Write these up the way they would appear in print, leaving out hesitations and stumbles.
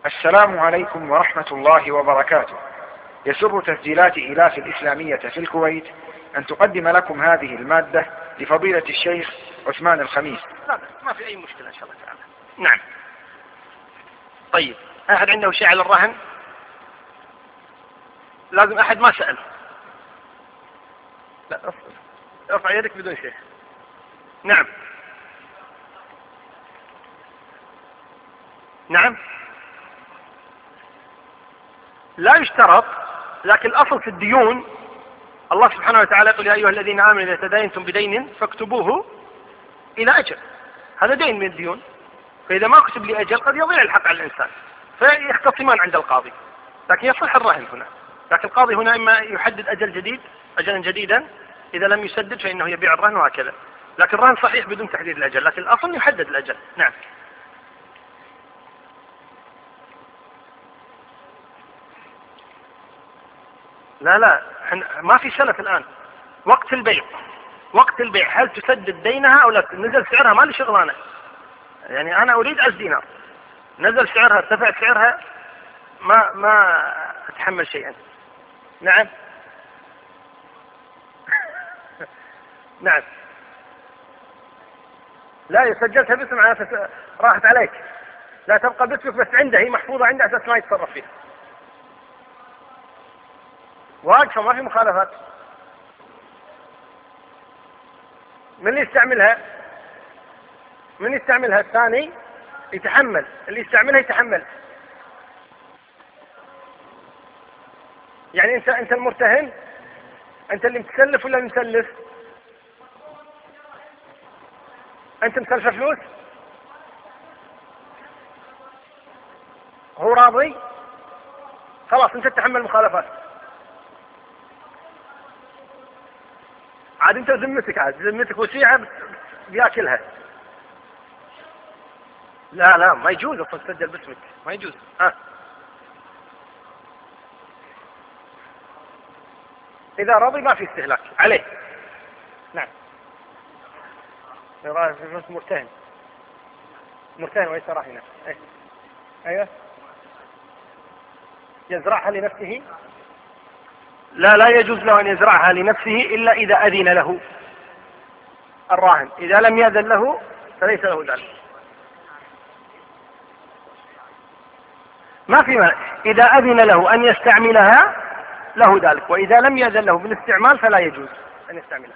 السلام عليكم ورحمة الله وبركاته. يسر تسجيلات إيلاف الإسلامية في الكويت أن تقدم لكم هذه المادة لفضيلة الشيخ عثمان الخميس. لا ما في أي مشكلة إن شاء الله تعالى. نعم. طيب، أحد عنده شيء على الرهن؟ لازم أحد ما سأل. لا ارفع يدك بدون شيء. نعم. نعم. لا يشترط، لكن الأصل في الديون الله سبحانه وتعالى يقول: يا أيها الذين آمنوا إذا تداينتم بدين فاكتبوه إلى أجل. هذا دين من الديون، فإذا ما كتب لأجل قد يضيع الحق على الإنسان، فيختصمان عند القاضي، لكن يصح الرهن هنا. لكن القاضي هنا إما يحدد أجلا جديدا، إذا لم يسدد فإنه يبيع الرهن وهكذا. لكن الرهن صحيح بدون تحديد الأجل، لكن الأصل يحدد الأجل. نعم. لا ما في سلف الآن. وقت البيع هل تسدد دينها أو لا؟ نزل سعرها ما لي شغلانة، يعني أنا أريد 1000 دينار، نزل سعرها ارتفع سعرها، ما أتحمل شيئا. نعم. نعم. لا، سجلتها باسم راحت عليك، لا تبقى باسمك، بس عنده، هي محفوظة عنده أساس ما يتصرف فيها، واقفة ما في مخالفات. من اللي يستعملها الثاني يتحمل، اللي يستعملها يتحمل. يعني انت المرتهن، انت اللي متسلف ولا المسلف؟ انت مسلف فلوس، هو راضي، خلاص انت تتحمل مخالفات. عاد انت ذمتك وسيعة بياكلها. لا ما يجوز اصلا تسجل باسمك، ما يجوز. اذا رضي ما في استهلاك عليه. نعم. مرتهن وليس راهنا. ايوه، يزرعها لنفسه. لا يجوز له أن يزرعها لنفسه إلا إذا أذن له الراهن. إذا لم يأذن له فليس له ذلك. ما في مانع، إذا أذن له أن يستعملها له ذلك، وإذا لم يأذن له بالاستعمال فلا يجوز أن يستعملها.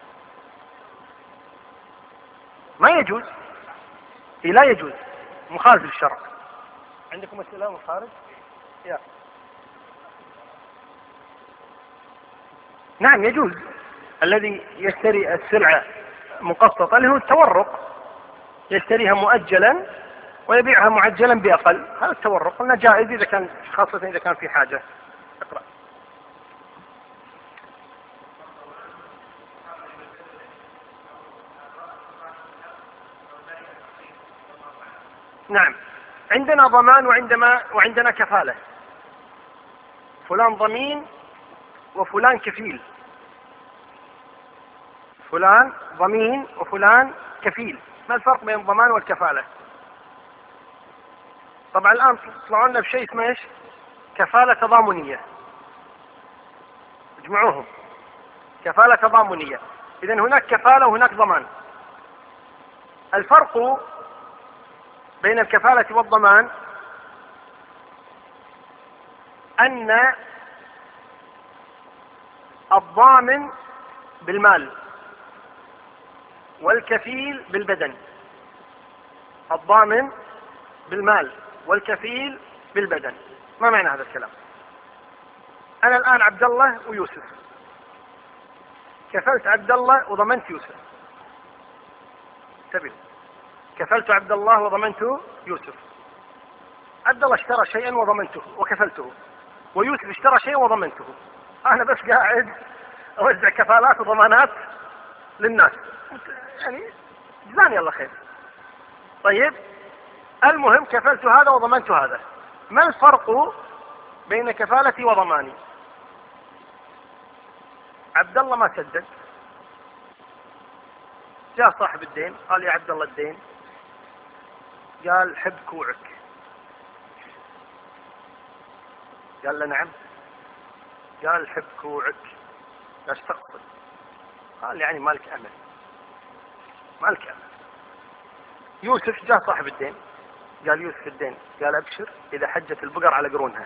ما يجوز، لا يجوز، مخالف للشرع. عندكم أسئلة من الخارج؟ نعم يجوز. الذي يشتري السلعة مقسطة له التورق، يشتريها مؤجلا ويبيعها معجلا بأقل، هذا التورق قلنا جائز إذا كان، خاصة إذا كان في حاجة. اقرأ. نعم، عندنا ضمان وعندنا كفالة. فلان ضمين وفلان كفيل. فلان ضمين وفلان كفيل. ما الفرق بين الضمان والكفالة؟ طبعا الآن طلعوا لنا بشيء اسمه ايش؟ كفالة تضامنية. اجمعوهم، كفالة تضامنية. إذن هناك كفالة وهناك ضمان. الفرق بين الكفالة والضمان أن الضامن بالمال والكفيل بالبدن. الضامن بالمال والكفيل بالبدن. ما معنى هذا الكلام؟ أنا الآن عبد الله ويوسف، كفلت عبد الله وضمنت يوسف. انتبهوا، كفلت عبد الله وضمنت يوسف. عبد الله اشترى شيئا وضمنته وكفلته، ويوسف اشترى شيئا وضمنته. أنا بس قاعد أوزع كفالات وضمانات للناس، يعني جزاني الله خير. طيب، المهم كفلت هذا وضمنت هذا. ما الفرق بين كفالتي وضماني؟ عبد الله ما سدد، جاء صاحب الدين قال: يا عبد الله الدين. قال: حب كوعك. قال له نعم. قال حب كوعك. قال ايش تقصد؟ قال يعني مالك امل، مالك امل. يوسف جاء صاحب الدين، قال يوسف الدين، قال ابشر اذا حجت البقر على قرونها.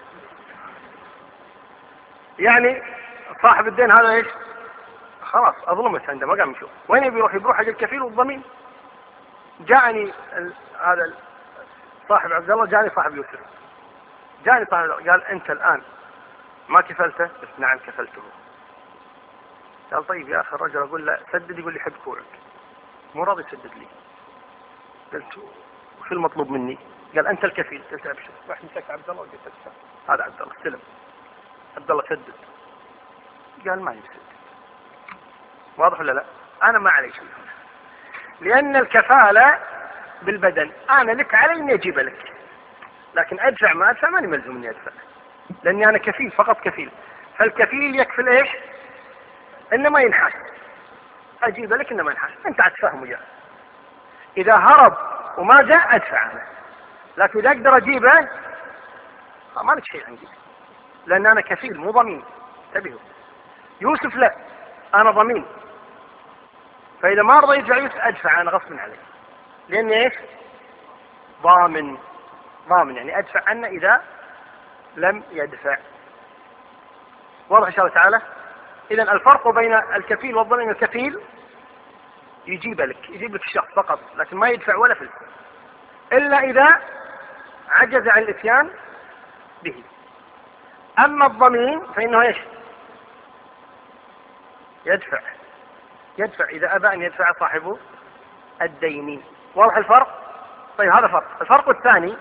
يعني صاحب الدين هذا ايش؟ خلاص اظلمت عنده، ما قام يشوف وين يبي يروح، يروح حق الكفيل والضمين. جاءني هذا صاحب عبد الله، جاني صاحب يوسف، جاني صاحب، قال انت الان ما كفلته؟ قلت نعم كفلته. قال طيب يا اخي الرجل اقول له سدد، يقول لي حب كوعك، مو راضي يسدد لي. قلت وش المطلوب مني؟ قال انت الكفيل. قلت ابشر. رحت مسكت عبد الله وقلت هذا عبد الله استلم. عبد الله سدد. قال ما يسدد. واضح ولا لا؟ انا ما علي شيء، لان الكفاله بالبدن، انا لك علي اني اجيب لك، لكن ادفع ما ادفع ماني ملزوم اني ادفع، لاني انا كفيل، فقط كفيل. فالكفيل يكفل ايش؟ انما ينحاس، اجيب لك انما ينحاس، انت اتفهم وياه. اذا هرب وما جاء ادفع انا، لكن اذا اقدر اجيبه ما لك شيء عندي، لان انا كفيل مو ضمين. انتبهوا، يوسف لا، انا ضمين، فاذا ما رضى يدفع يوسف ادفع انا غصب عليه، لاني ايش؟ ضامن. ضامن يعني ادفع عنه اذا لم يدفع. واضح ان شاء الله تعالى؟ اذا الفرق بين الكفيل والضمين، الكفيل يجيب لك الشخص فقط، لكن ما يدفع ولا فلس، الا اذا عجز عن الاتيان به. اما الضمين فانه ايش؟ يدفع اذا ابى ان يدفع صاحبه الدين. واضح الفرق؟ طيب هذا فرق. الفرق الثاني،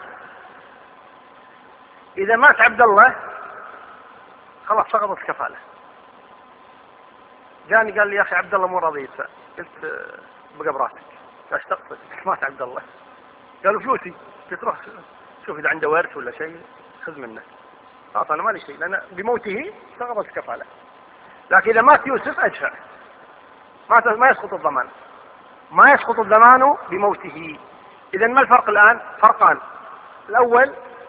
اذا مات عبد الله خلاص سقطت الكفاله. جاني قال لي يا اخي عبد الله مو راضي يدفع. قلت بقى براسك. ايش تقصد؟ مات عبد الله. قالوا فلوسي. قلت روح شوف اذا عنده ورث ولا شيء خذ منه. خلاص انا مالي شيء، لان بموته سقطت الكفاله. لكن اذا مات يوسف ادفع، ما يسقط الضمان، ما يسقط الضمان بموته. اذا ما الفرق الان؟ فرقان. الاول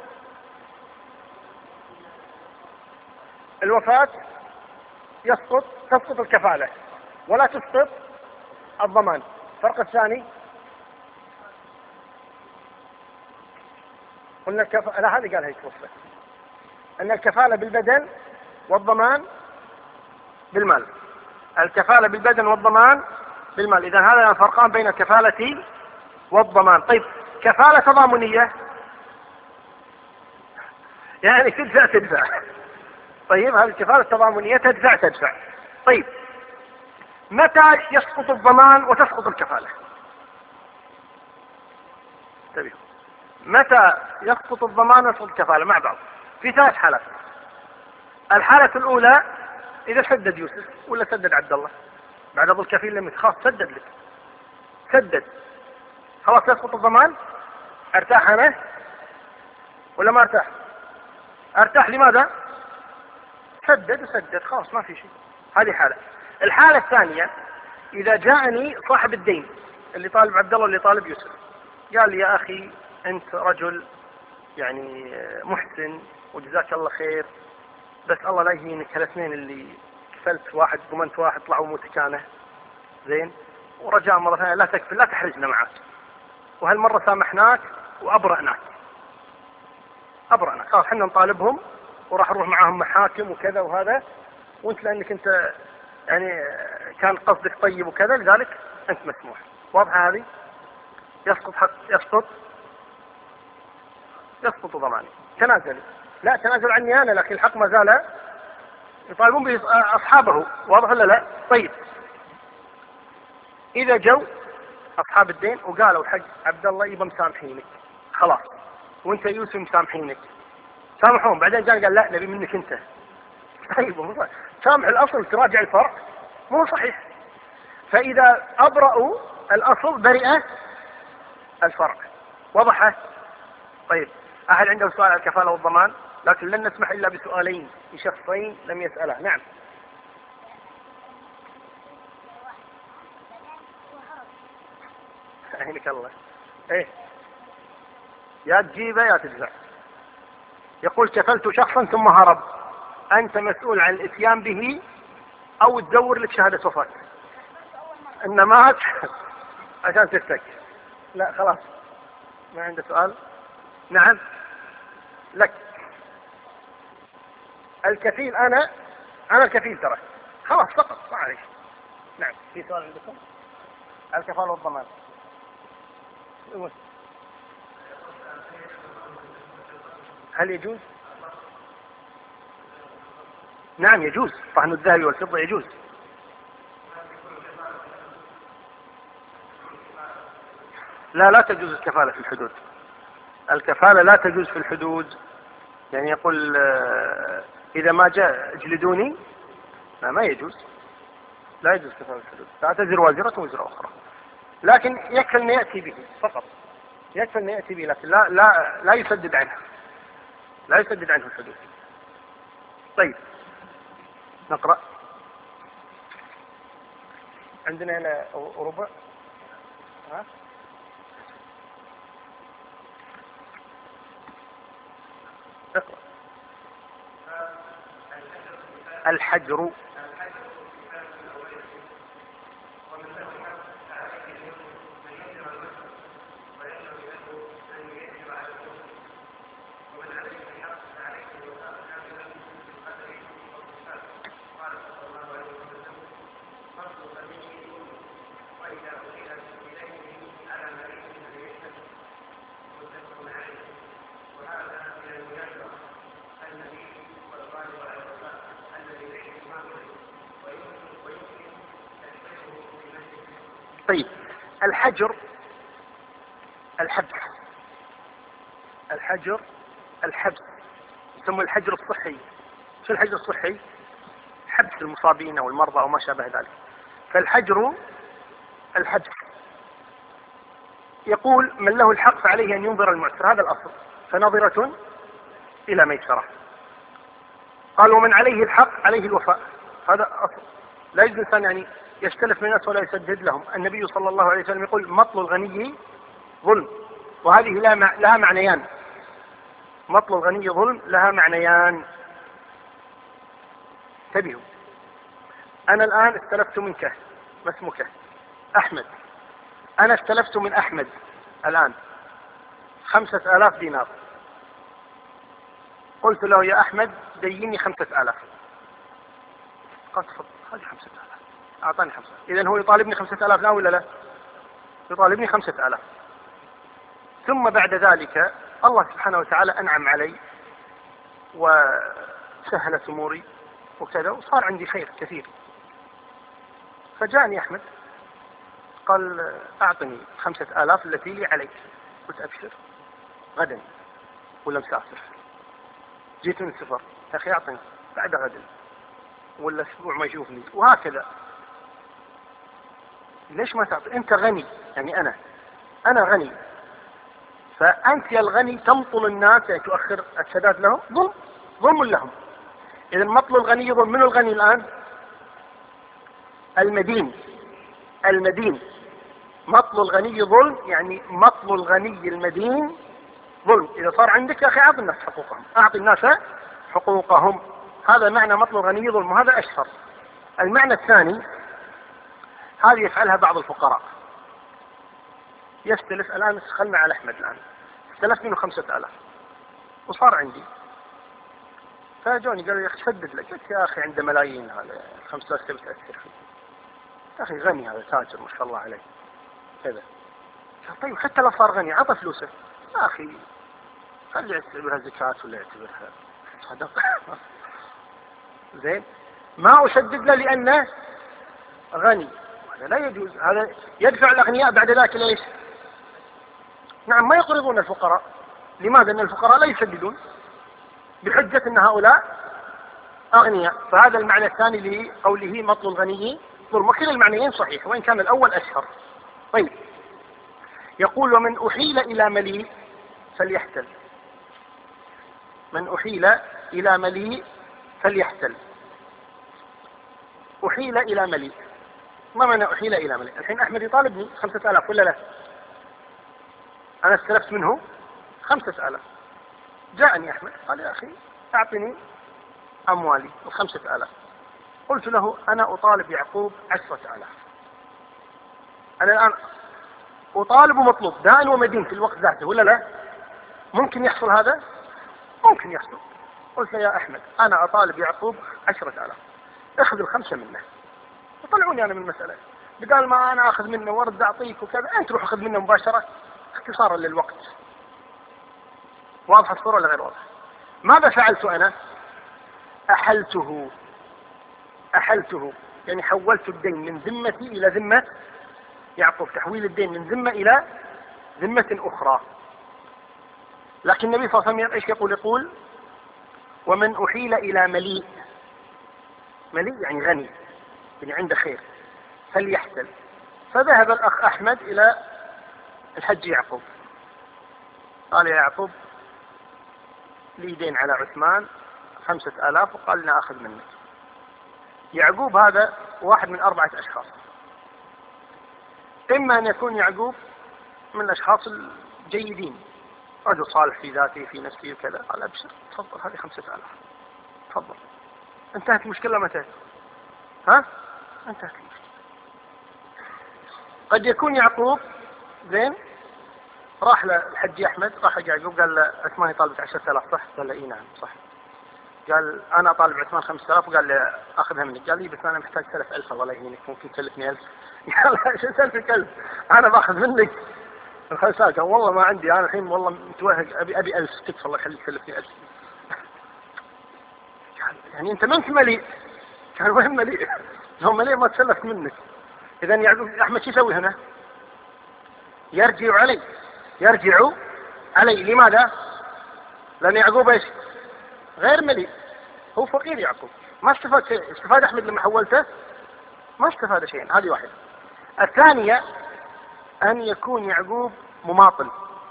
الوفاة تسقط الكفالة ولا تسقط الضمان. الفرق الثاني قلنا لا هذه قال هيك وصفة ان الكفالة بالبدن والضمان بالمال. الكفالة بالبدن والضمان بالمال. اذا هذا فرقان بين الكفالة والضمان. طيب كفالة تضامنية يعني تدفع. طيب هذه الكفالة التضامنية تدفع. طيب متى يسقط الضمان وتسقط الكفالة؟ انتبهوا، متى يسقط الضمان ويسقط الكفالة مع بعض؟ في 3 حالات. الحالة الأولى إذا سدد يوسف ولا سدد عبد الله بعد ظل الكفيل لم خلاص سدد لك، سدد خلاص يسقط الضمان. ارتاح أنا ولا ما ارتاح؟ ارتاح. لماذا؟ سدد خلاص ما في شيء. هذه حالة. الحالة الثانية إذا جاءني صاحب الدين اللي طالب عبد الله واللي طالب يوسف، قال لي يا أخي أنت رجل يعني محسن وجزاك الله خير، بس الله لا يهينك الاثنين اللي كفلت واحد ضمنت واحد طلعوا متكانه زين، ورجاء مرة ثانية لا تكفل، لا تحرجنا معك، وهالمرة سامحناك وأبرأناك خلاص احنا نطالبهم وراح نروح معاهم محاكم وكذا وهذا، وانت لانك انت يعني كان قصدك طيب وكذا لذلك انت مسموح. واضحة هذه؟ يسقط ضماني. تنازل، لا تنازل عني انا، لكن الحق ما زال يطالبون به اصحابه. واضح ولا لا؟ طيب اذا جو اصحاب الدين وقالوا حق عبد الله يبا مسامحينك خلاص، وانت يوسف مسامحينك، سامحون. بعدين قال لا نبي منك انت. طيب سامح الاصل تراجع الفرع مو صحيح. فاذا ابرأوا الاصل برئ الفرع. وضحت؟ طيب احد عنده سؤال على الكفالة والضمان؟ لكن لن نسمح الا بسؤالين لشخصين لم يسأله. نعم. عينك الله. ايه يا تجيبه يا تدفع. يقول كفلت شخصا ثم هرب، أنت مسؤول عن الإتيان به أو تدور لك شهادة وفاة. إن مات عشان تفتك. لا خلاص ما عنده سؤال. نعم لك الكفيل، أنا الكفيل ترى، خلاص فقط ما عليك. نعم في سؤال عندكم؟ الكفالة والضمان. هل يجوز؟ نعم يجوز، طحن الذهب والفضة يجوز. لا تجوز الكفالة في الحدود. الكفالة لا تجوز في الحدود. يعني يقول إذا ما جاء اجلدوني، ما يجوز، لا يجوز كفالة الحدود. لا تزر وازرة وزر أخرى، لكن يكفي أن يأتي به فقط، يكفي أن يأتي به، لكن لا يسدد عنه، لا يسدد عنه الحدود. طيب نقرأ. عندنا هنا ربع. اقرأ. الحجر طيب الحجر الحبس، الحبس يسمى الحجر الصحي. شو الحجر الصحي؟ حبس المصابين أو المرضى أو ما شابه ذلك. فالحجر الحبس. يقول من له الحق فعليه أن ينظر المعسر، هذا الأصل، فنظرة إلى ميسرة. قال ومن عليه الحق عليه الوفاء، هذا أصل. لا يجوز الإنسان يعني يستلف من الناس ولا يسدد لهم. النبي صلى الله عليه وسلم يقول مطل الغني ظلم، وهذه لها معنيان. مطل الغني ظلم لها معنيان، انتبهوا. أنا الآن استلفت منك، ما اسمك؟ أحمد. أنا استلفت من أحمد الآن 5000 دينار. قلت له يا أحمد ديني 5000. قال تفضل هذه 5000. أعطاني 5000. إذن هو يطالبني 5000 لا ولا لا؟ يطالبني 5000. ثم بعد ذلك الله سبحانه وتعالى أنعم علي وسهلت أموري وكذا، وصار عندي خير كثير. فجاءني أحمد قال أعطني 5000 التي لي عليك. قلت أبشر غدا ولا مسافر. جيت من السفر يا أخي أعطني بعد غدا ولا أسبوع ما يشوفني، وهكذا. ليش ما تعطي؟ أنت غني، يعني أنا غني، فأنت يا الغني تمطل الناس، يعني تؤخر السداد لهم، ظلم لهم. إذا مطل الغني ظلم. من الغني الآن؟ المدين. مطل الغني ظلم، يعني مطل الغني المدين ظلم. إذا صار عندك يا أخي أعطي الناس حقوقهم، أعطي الناس حقوقهم. هذا معنى مطل الغني ظلم، وهذا أشهر. المعنى الثاني، هذه يفعلها بعض الفقراء. يستلف الآن، خلنا على أحمد الآن، استلفت منه 5000 وصار عندي، فجوني قالوا يا أخي سدد لك. قلت يا أخي عنده ملايين، هذا 5000 تبي تأثر فيه يا أخي، غني هذا، تاجر ما شاء الله عليه كذا. طيب حتى لو صار غني عطى فلوسه يا أخي، خلي يعتبرها زكاة ولا يعتبرها صدقة. زين، ما أشدد له لأنه غني، هذا لا يجوز. هذا يدفع الأغنياء بعد ذلك ليش؟ نعم ما يقرضون الفقراء. لماذا؟ أن الفقراء لا يسددون بحجة أن هؤلاء أغنياء. فهذا المعنى الثاني لقوله مطل الغني ظلم. وكلا المعنيين صحيح، وإن كان الأول أشهر. طيب يقول ومن أحيل إلى مليء فليحتل. من أحيل إلى مليء فليحتل. أحيل إلى مليء، ما معنى أحيل إلى مليء؟ الحين أحمد يطالبني 5000 ولا لا؟ أنا استلفت منه 5000، جاءني أحمد قال يا أخي أعطني أموالي 5000. قلت له أنا أطالب يعقوب 10,000. أنا الآن أطالب ومطلوب دائن ومدين في الوقت ذاته ولا لا؟ ممكن يحصل هذا؟ ممكن يحصل. قلت له يا أحمد أنا أطالب يعقوب 10,000، اخذ ال5 منه وطلعوني أنا من المسألة. بدال ما أنا أخذ منه ورد أعطيك وكذا، أنت روح أخذ منه مباشرة اختصارا للوقت. واضح الصورة ولا غير واضح؟ ماذا فعلت أنا؟ أحلته، يعني حولت الدين من ذمتي إلى ذمة يعقوب، تحويل الدين من ذمة إلى ذمة أخرى. لكن النبي صلى الله عليه وسلم إيش يقول ومن أحيل إلى مليء يعني غني، يعني عنده خير، فليحتل. فذهب الأخ أحمد إلى الحج يعقوب، قال يا يعقوب لي دين على عثمان 5000، وقال لنا أخذ منك. يعقوب هذا واحد من 4 أشخاص. إما أن يكون يعقوب من الأشخاص الجيدين، رجل صالح في ذاته في نفسه وكذا، قال أبشر تفضل هذه 5000 تفضل. انتهت المشكلة متى؟ انتهت المشكلة. قد يكون يعقوب زين راح للحج أحمد، راح يعقوب قال له عثمان يطالبك 10,000 صح؟ قال له إيه نعم صح. قال أنا أطالب عثمان 5000، وقال لي أخذها منك. قال لي بس أنا محتاج 3000 الله يهينك، ممكن تكلفني 1000. قال شو سالفك 1000؟ أنا باخذ منك الخمسات. والله ما عندي أنا الحين والله متوهق، أبي 1000 تكفى الله يخليك تكلفني 1000. يعني أنت ما أنت مليء. كان وين مليء؟ لو مليء ما تسلفت منك. إذا يعقوب أحمد شو يسوي هنا؟ يرجع علي. لماذا؟ لأن يعقوب إيش؟ غير مليء، هو فقير. يعقوب ما استفاد شيء. استفاد أحمد لما حولته؟ ما استفاد شيئا. هذه واحدة. الثانية أن يكون يعقوب مماطل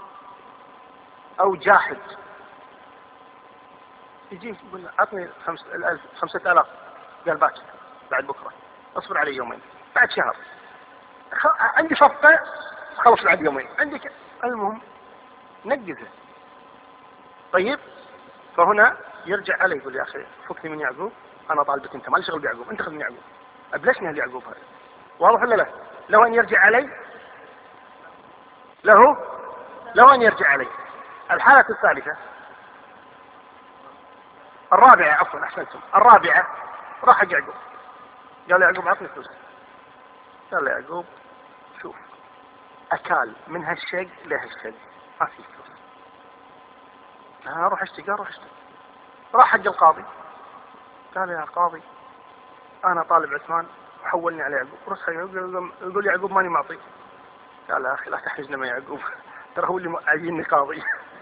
أو جاحد، يجي يقول أعطني 5000، قال باكر بعد بكرة، أصبر علي يومين، بعد شهر، عندي صفقة خلص بعد يومين، عندك المهم نجزه. طيب فهنا يرجع علي يقول يا أخي فكني من يعقوب، أنا طالبك أنت، ما لي شغل بيعقوب، أنت خذ من يعقوب، أبلشني هاليعقوب هذا. واضح ولا لا؟ له أن يرجع علي، له أن يرجع علي. الحالة الثالثة الرابعة، عفوا أحسنتم، الرابعة راح يعقوب قال يعقوب أعطني فلوس. قال يعقوب شوف أكال من هالشيء لهالشيء ما في فلوس، أنا أروح أشتكي. راح حق القاضي قال يا قاضي أنا طالب عثمان وحولني على يعقوب. رسخ يقول يعقوب ماني معطي. قال يا أخي لا تحرجنا من يعقوب، ترى هو اللي عايزني قاضي.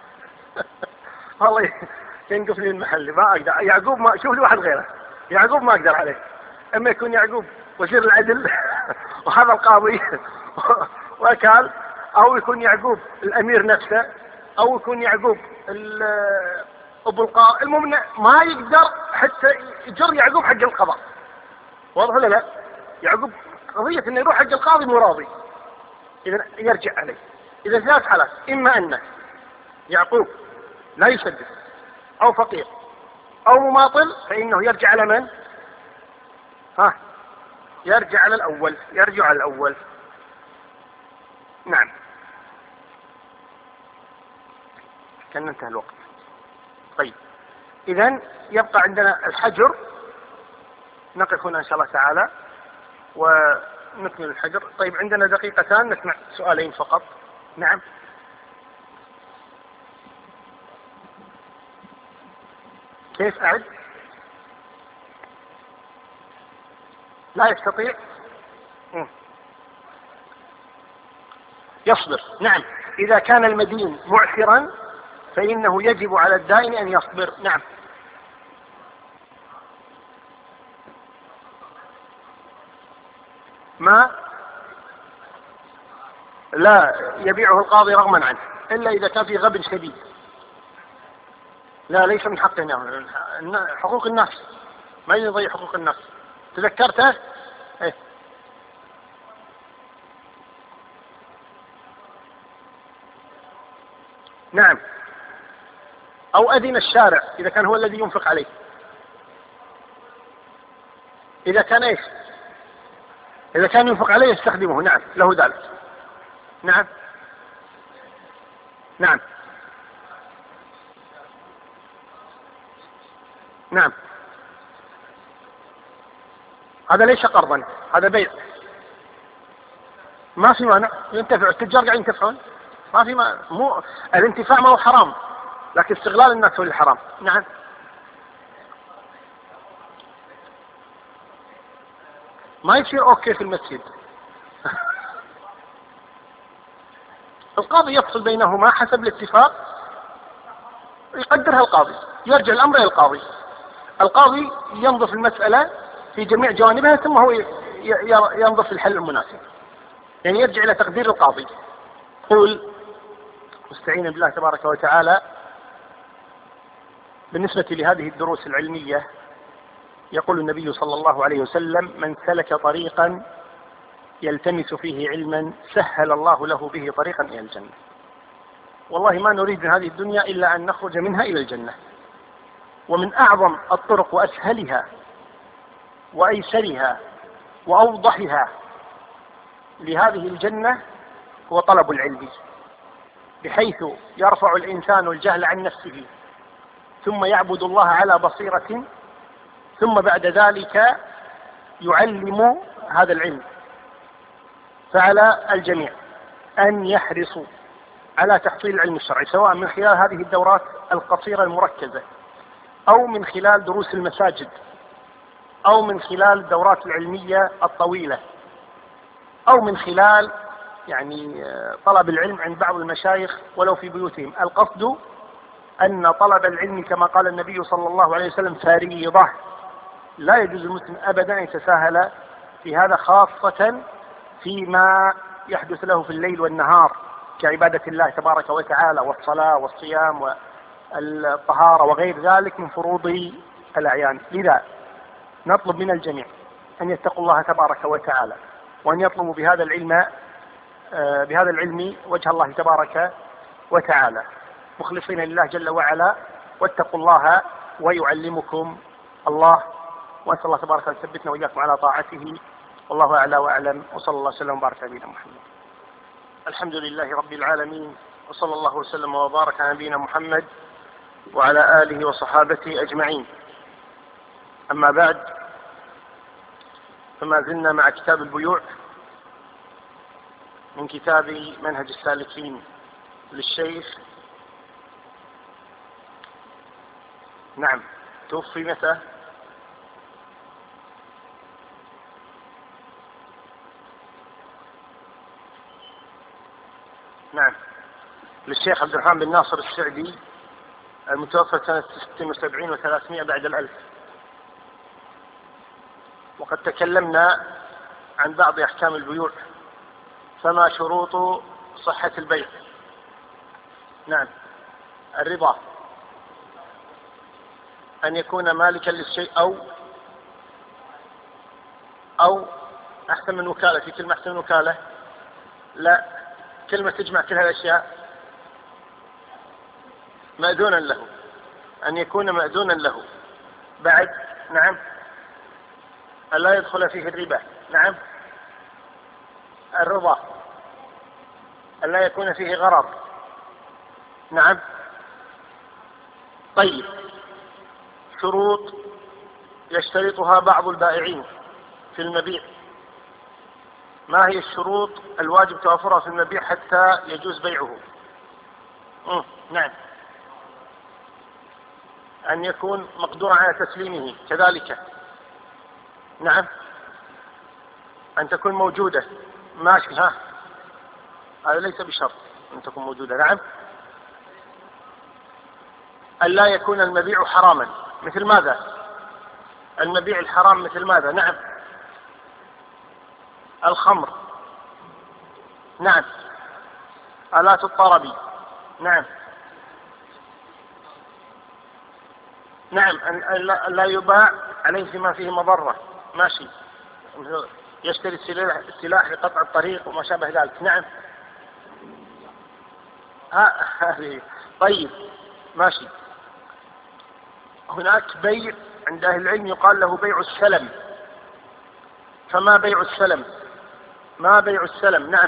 والله ينقفني المحل ما أقدر. يعقوب ما شوف لي واحد غيره، يعقوب ما أقدر عليه. أما يكون يعقوب وزير العدل وهذا القاضي وكال، أو يكون يعقوب الأمير نفسه، أو يكون يعقوب أبو القاضي، المهم ما يقدر حتى يجر يعقوب حق القضاء. واضح ولا لا؟ يعقوب قضية إنه يروح حق القاضي مو راضي، إذا يرجع عليه. إذا 3 حالات، إما أن يعقوب لا يسدد أو فقير أو مماطل، فإنه يرجع على من؟ يرجع على الأول. نعم. كان انتهى الوقت. طيب إذن يبقى عندنا الحجر، نقف هنا إن شاء الله تعالى ونكمل الحجر. طيب عندنا دقيقتان نسمع سؤالين فقط. نعم. كيف أعد؟ لا يستطيع يصبر. نعم، إذا كان المدين معسرا فإنه يجب على الدائن أن يصبر. نعم. ما لا يبيعه القاضي رغما عنه إلا إذا كان في غبن شديد. لا ليس من حقنا، حقوق الناس ما يضيع حقوق الناس. تذكرته؟ إيه؟ نعم. أو أذن الشارع إذا كان هو الذي ينفق عليه، إذا كان إيش؟ إذا كان ينفق عليه يستخدمه، نعم له ذلك. نعم نعم نعم، هذا ليس قرضا، هذا بيع، ما في مانع ينتفع، التجار قاعدين ينتفعون، ما في مانع، مو الانتفاع ما هو حرام، لكن استغلال الناس هو الحرام. نعم ما يصير اوكي في المسجد. القاضي يفصل بينهما حسب الاتفاق، يقدرها القاضي، يرجع الامر الى القاضي، القاضي ينظر في المسألة في جميع جوانبها ثم هو ينظر في الحل المناسب، يعني يرجع الى تقدير القاضي. قل مستعينا بالله تبارك وتعالى بالنسبة لهذه الدروس العلمية، يقول النبي صلى الله عليه وسلم: من سلك طريقا يلتمس فيه علما سهل الله له به طريقا إلى الجنة. والله ما نريد من هذه الدنيا إلا أن نخرج منها إلى الجنة، ومن أعظم الطرق وأسهلها وأيسرها وأوضحها لهذه الجنة هو طلب العلم، بحيث يرفع الإنسان الجهل عن نفسه ثم يعبد الله على بصيرة، ثم بعد ذلك يعلم هذا العلم. فعلى الجميع أن يحرصوا على تحصيل العلم الشرعي، سواء من خلال هذه الدورات القصيرة المركزة، أو من خلال دروس المساجد، أو من خلال الدورات العلمية الطويلة، أو من خلال يعني طلب العلم عند بعض المشايخ ولو في بيوتهم. القصد أن طلب العلم كما قال النبي صلى الله عليه وسلم فريضة، لا يجوز المسلم أبدا أن يتساهل في هذا، خاصة فيما يحدث له في الليل والنهار كعبادة الله تبارك وتعالى والصلاة والصيام والطهارة وغير ذلك من فروض الأعيان. لذا نطلب من الجميع أن يتقوا الله تبارك وتعالى، وأن يطلبوا بهذا العلم وجه الله تبارك وتعالى مخلصين لله جل وعلا، واتقوا الله ويعلمكم الله. وأسأل الله تبارك أن يثبتنا وإياكم على طاعته، والله أعلى وأعلم، وصلى الله وسلم وبارك على نبينا محمد. الحمد لله رب العالمين، وصلى الله وسلم وبارك على نبينا محمد وعلى آله وصحابته أجمعين. أما بعد، فما زلنا مع كتاب البيوع من كتاب منهج السالكين للشيخ نعم توفي متى؟ نعم للشيخ عبد الرحمن بن ناصر السعدي المتوفى سنة 76 و300 بعد الألف. وقد تكلمنا عن بعض أحكام البيوع، فما شروط صحة البيع؟ نعم الرضا، أن يكون مالكا للشيء أو أحسن من وكالة. في كلمة أحسن من وكالة؟ لا، كلمة تجمع كل هالأشياء. مأذونا له، أن يكون مأذونا له. بعد نعم ألا يدخل فيه الربا. نعم الرضا، ألا يكون فيه غرر. نعم طيب، شروط يشترطها بعض البائعين في المبيع. ما هي الشروط الواجب توفرها في المبيع حتى يجوز بيعه؟ نعم أن يكون مقدورا على تسليمه، كذلك نعم أن تكون موجودة. ماشي، هذا ليس بشرط أن تكون موجودة. نعم أن لا يكون المبيع حراما. مثل ماذا؟ المبيع الحرام مثل ماذا؟ نعم الخمر، نعم آلات الطرب، نعم نعم أن لا يباع عليه فيما فيه مضرة. ماشي، يشتري السلاح لقطع الطريق وما شابه ذلك. نعم هذه طيب ماشي. هناك بيع عند أهل العلم يقال له بيع السلم، فما بيع السلم؟ ما بيع السلم؟ نعم.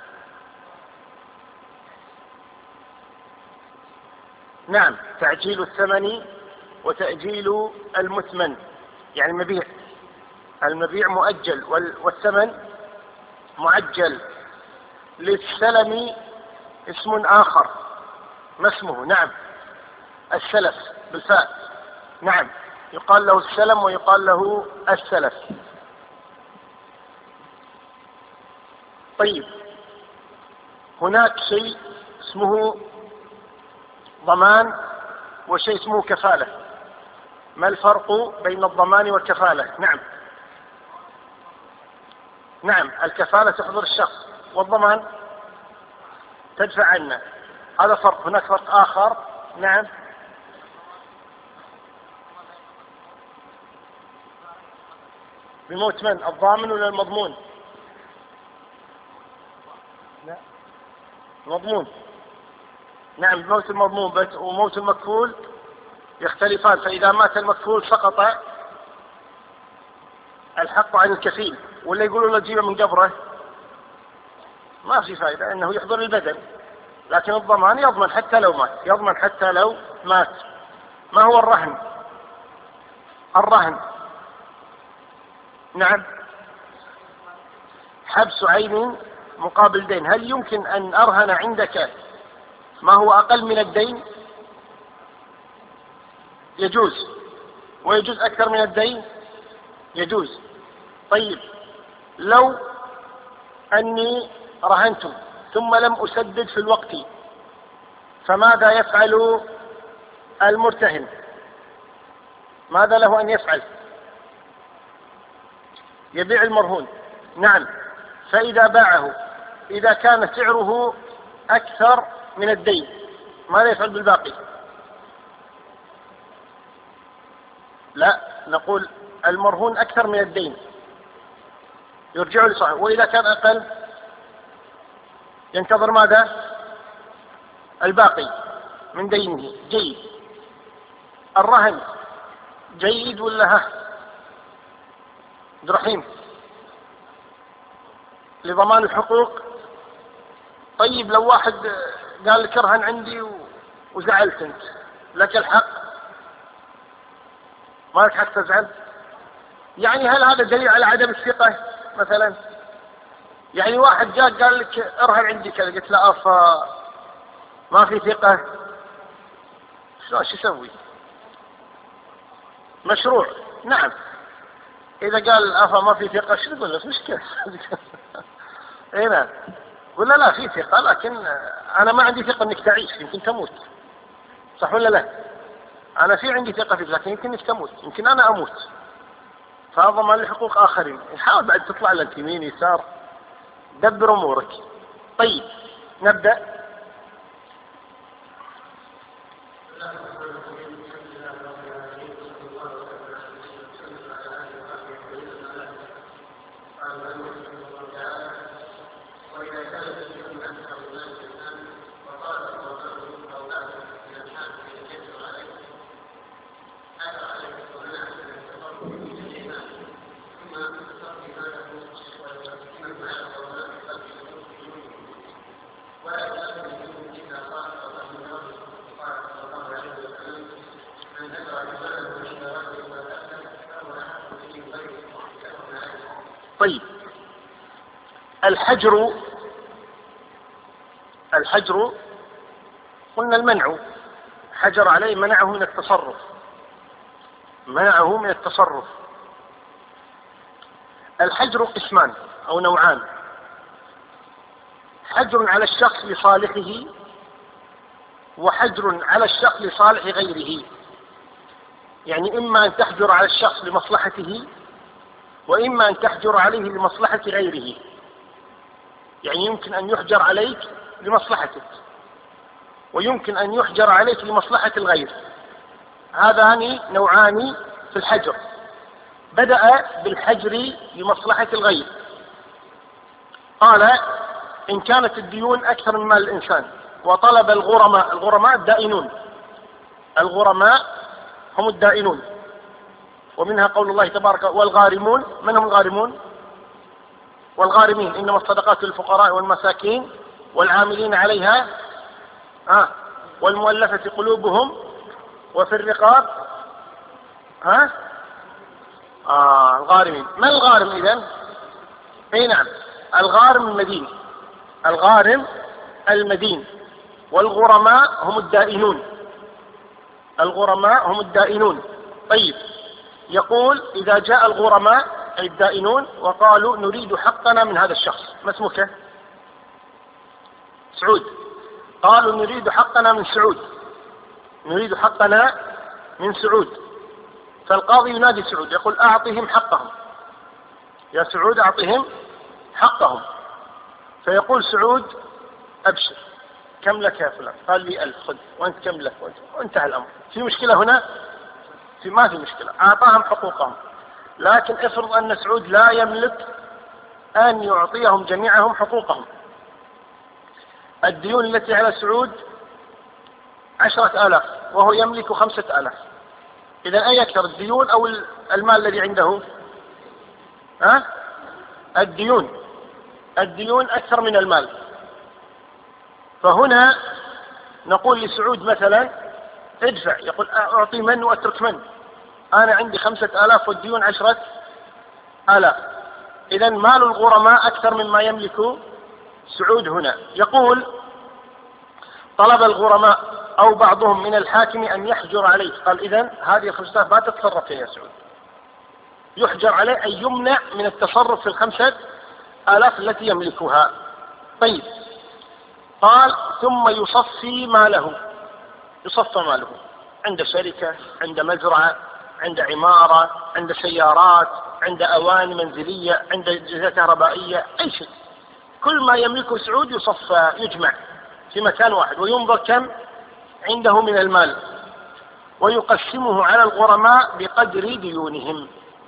نعم، تعجيل الثمن وتأجيل المثمن، يعني المبيع مؤجل والثمن معجل. للسلم اسم آخر، ما اسمه؟ نعم، السلف بالفاء. نعم، يقال له السلم ويقال له السلف. طيب، هناك شيء اسمه ضمان وشيء اسمه كفالة. ما الفرق بين الضمان والكفالة؟ نعم. نعم، الكفالة تحضر الشخص والضمان تدفع عنه، هذا فرق. هناك فرق آخر. نعم. بموت من؟ الضامن ولا المضمون؟ لا، المضمون. نعم، بموت المضمون وموت المكفول يختلفان، فإذا مات المكفول سقط الحق عن الكفيل، ولا يقولوا له جيبه من قبره، ما في فائدة، انه يحضر البدن. لكن الضمان يضمن حتى لو مات، يضمن حتى لو مات. ما هو الرهن؟ الرهن، نعم، حبس عين مقابل دين. هل يمكن أن أرهن عندك ما هو أقل من الدين؟ يجوز. ويجوز أكثر من الدين؟ يجوز. طيب، لو أني رهنت ثم لم أسدد في الوقت، فماذا يفعل المرتهن؟ ماذا له أن يفعل؟ يبيع المرهون. نعم، فإذا باعه إذا كان سعره أكثر من الدين، ماذا يفعل بالباقي؟ لا، نقول المرهون أكثر من الدين يرجع لصاحبه، وإذا كان أقل ينتظر ماذا؟ الباقي من دينه. جيد. الرهن جيد ولا عبد الرحيم؟ لضمان الحقوق. طيب، لو واحد قال لك ارهن عندي وزعلت انت، لك الحق؟ ما لك حق تزعل. يعني هل هذا دليل على عدم الثقة مثلا؟ يعني واحد جاء قال لك ارهن عندي كذا، قلت له افا ما في ثقة، شو يسوي؟ مشروع. نعم، إذا قال أفا ما في ثقة شو تقول له؟ مشكلة. نعم، ولا لا في ثقة، لكن أنا ما عندي ثقة إنك تعيش، يمكن تموت، صح ولا لا؟ أنا في عندي ثقة فيك، لكن يمكن إنك تموت، يمكن أنا أموت، فهذا ما له حقوق آخرين. نحاول بعد تطلع لك يمين يسار، دبر أمورك. طيب، نبدأ. طيب، الحجر قلنا المنع، حجر عليه، منعه من التصرف، منعه من التصرف. الحجر قسمان أو نوعان: حجر على الشخص لصالحه، وحجر على الشخص لصالح غيره. يعني إما أن تحجر على الشخص لمصلحته، وإما أن تحجر عليه لمصلحة غيره. يعني يمكن أن يحجر عليك لمصلحتك، ويمكن أن يحجر عليك لمصلحة الغير. هذان نوعان في الحجر. بدأ بالحجر لمصلحة الغير، قال: إن كانت الديون أكثر من مال الإنسان وطلب الغرماء الدائنون، الغرماء هم الدائنون. ومنها قول الله تبارك والغارمون. من هم الغارمون؟ والغارمين إنما الصدقات للفقراء والمساكين والعاملين عليها والمؤلفة قلوبهم وفي الرقاب الغارمين. من الغارم إذن؟ اي نعم، الغارم المدين، الغارم المدين. والغرماء هم الدائنون، الغرماء هم الدائنون. طيب، يقول إذا جاء الغرماء أي الدائنون وقالوا نريد حقنا من هذا الشخص، ما اسمك؟ سعود. قالوا نريد حقنا من سعود، نريد حقنا من سعود. فالقاضي ينادي سعود يقول أعطهم حقهم، يا سعود أعطهم حقهم. فيقول سعود أبشر، كم لك يا فلان؟ قال لي 1000. خذ. وأنت كم لك؟ وانتهى الأمر. في مشكلة هنا؟ ما في مشكلة، أعطاهم حقوقهم. لكن افرض أن سعود لا يملك أن يعطيهم جميعهم حقوقهم. الديون التي على سعود 10,000 وهو يملك 5,000. إذا أي أكثر، الديون أو المال الذي عنده؟ الديون أكثر من المال. فهنا نقول لسعود مثلا ادفع، يقول أعطي من وأترك من؟ أنا عندي 5,000 والديون 10,000. إذا مال الغرماء أكثر مما يملك سعود. هنا يقول طلب الغرماء أو بعضهم من الحاكم أن يحجر عليه. قال إذن هذه 5,000 ما تتصرف فيها يا سعود، يحجر عليه أي يمنع من التصرف في 5,000 التي يملكها. طيب، قال ثم يصفي ماله، يصفى ماله عند شركة، عند مزرعة، عند عمارة، عند سيارات، عند أواني منزلية، عند أجهزة كهربائية، أي شيء. كل ما يملكه سعود يصفى، يجمع في مكان واحد، وينظر كم عنده من المال، ويقسمه على الغرماء بقدر ديونهم.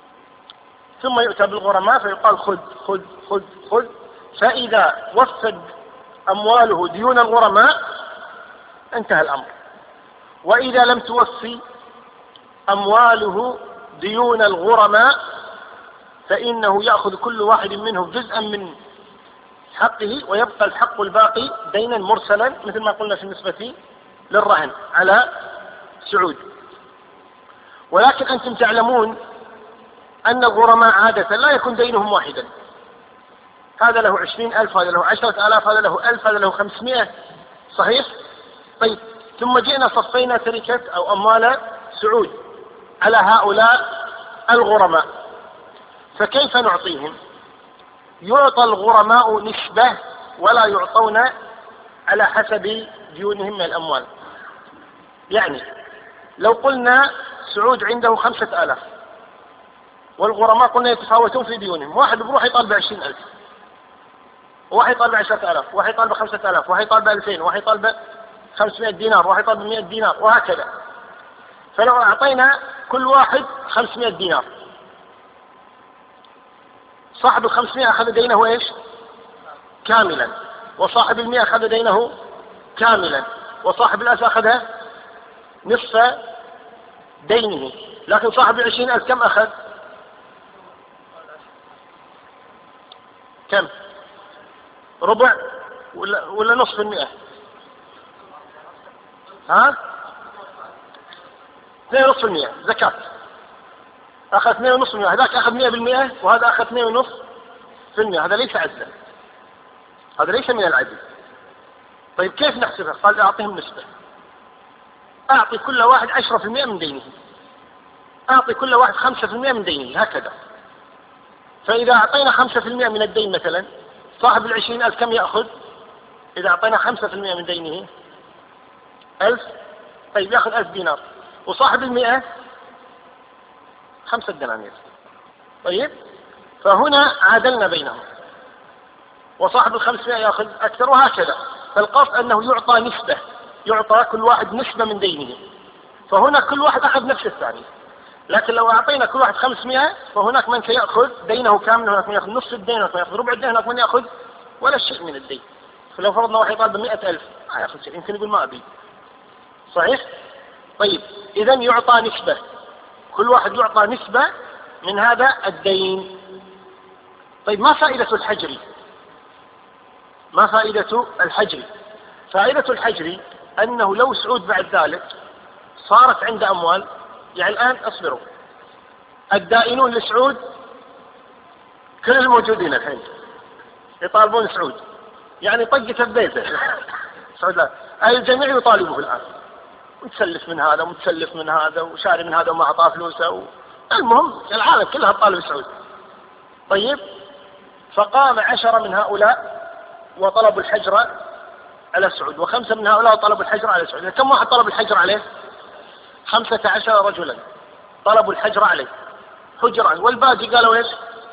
ثم يؤتى بالغرماء فيقال خذ خذ خذ خذ. فإذا وفد أمواله ديون الغرماء انتهى الأمر. وإذا لم توفي أمواله ديون الغرماء فإنه يأخذ كل واحد منهم جزءا من حقه، ويبقى الحق الباقي دينا مرسلا مثل ما قلنا في النسبة للرهن على سعود. ولكن أنتم تعلمون أن الغرماء عادة لا يكون دينهم واحدا، هذا له 20,000، هذا له 10,000، هذا له 1,000، هذا له 500. صحيح؟ طيب، ثم جئنا صفينا تركة أو أموال سعود على هؤلاء الغرماء، فكيف نعطيهم؟ يعطى الغرماء نسبة ولا يعطون على حسب ديونهم من الأموال. يعني لو قلنا سعود عنده 5,000 والغرماء قلنا يتفاوتون في ديونهم، واحد بروح يطالب 20,000، واحد يطالب 10,000، واحد يطالب 5,000، واحد يطالب 2,000، واحد يطالب 500 دينار، واحد يطالب 100 دينار، وهكذا. فلو أعطينا كل واحد 500 دينار، صاحب 500 أخذ دينه إيش؟ كاملا. وصاحب 100 أخذ دينه كاملا. وصاحب 1,000 أخذ نصف دينه. لكن صاحب 20,000 كم أخذ؟ كم؟ ربع ولا نصف 100؟ 2.5% زكاة. أخذ 2.5%، هذاك أخذ 100% وهذا أخذ 2.5%. هذا ليس عدلا، هذا ليس من العدل. طيب كيف نحسبها؟ قال أعطيهم نسبة، أعطي كل واحد 10% من دينه، أعطي كل واحد 5% من دينه، هكذا. فإذا أعطينا 5% من الدين مثلا، صاحب 20,000 كم يأخذ؟ إذا أعطينا 5% من دينه 1,000، طيب يأخذ 1,000 دينار. وصاحب 100 5 دنانير. طيب، فهنا عادلنا بينهم، وصاحب 500 يأخذ أكثر، وهكذا. فالقصد أنه يعطى نسبة، يعطى كل واحد نسبة من دينه. فهنا كل واحد أخذ نفس الثاني. لكن لو أعطينا كل واحد 500 فهناك من سيأخذ دينه كامل، هناك من يأخذ نصف الدين، هناك من يأخذ ربع الدين، هناك من يأخذ ولا شيء من الدين. فلو فرضنا واحد يطالب 100,000 ما يأخذ شيء، يمكن يقول ما أبي. صحيح؟ طيب، إذا يعطى نسبة، كل واحد يعطى نسبة من هذا الدين. طيب ما فائدة الحجر؟ ما فائدة الحجر؟ فائدة الحجر أنه لو سعود بعد ذلك صارت عند أموال، يعني الآن اصبروا، الدائنون لسعود كل الموجودين الحين يطالبون سعود، يعني طقة ببيته سعود لا، الجميع يطالبه الآن، متسلف من هذا ومتسلف من هذا وشاري من هذا وما أعطاه فلوسه المهم العالم كلها تطالب سعود. طيب فقام 10 من هؤلاء وطلبوا الحجر على سعود، و5 من هؤلاء طلبوا الحجر على سعود. كم واحد طلب الحجر عليه؟ 15 رجلا طلبوا الحجر عليه حجرا، والباقي قالوا ايش؟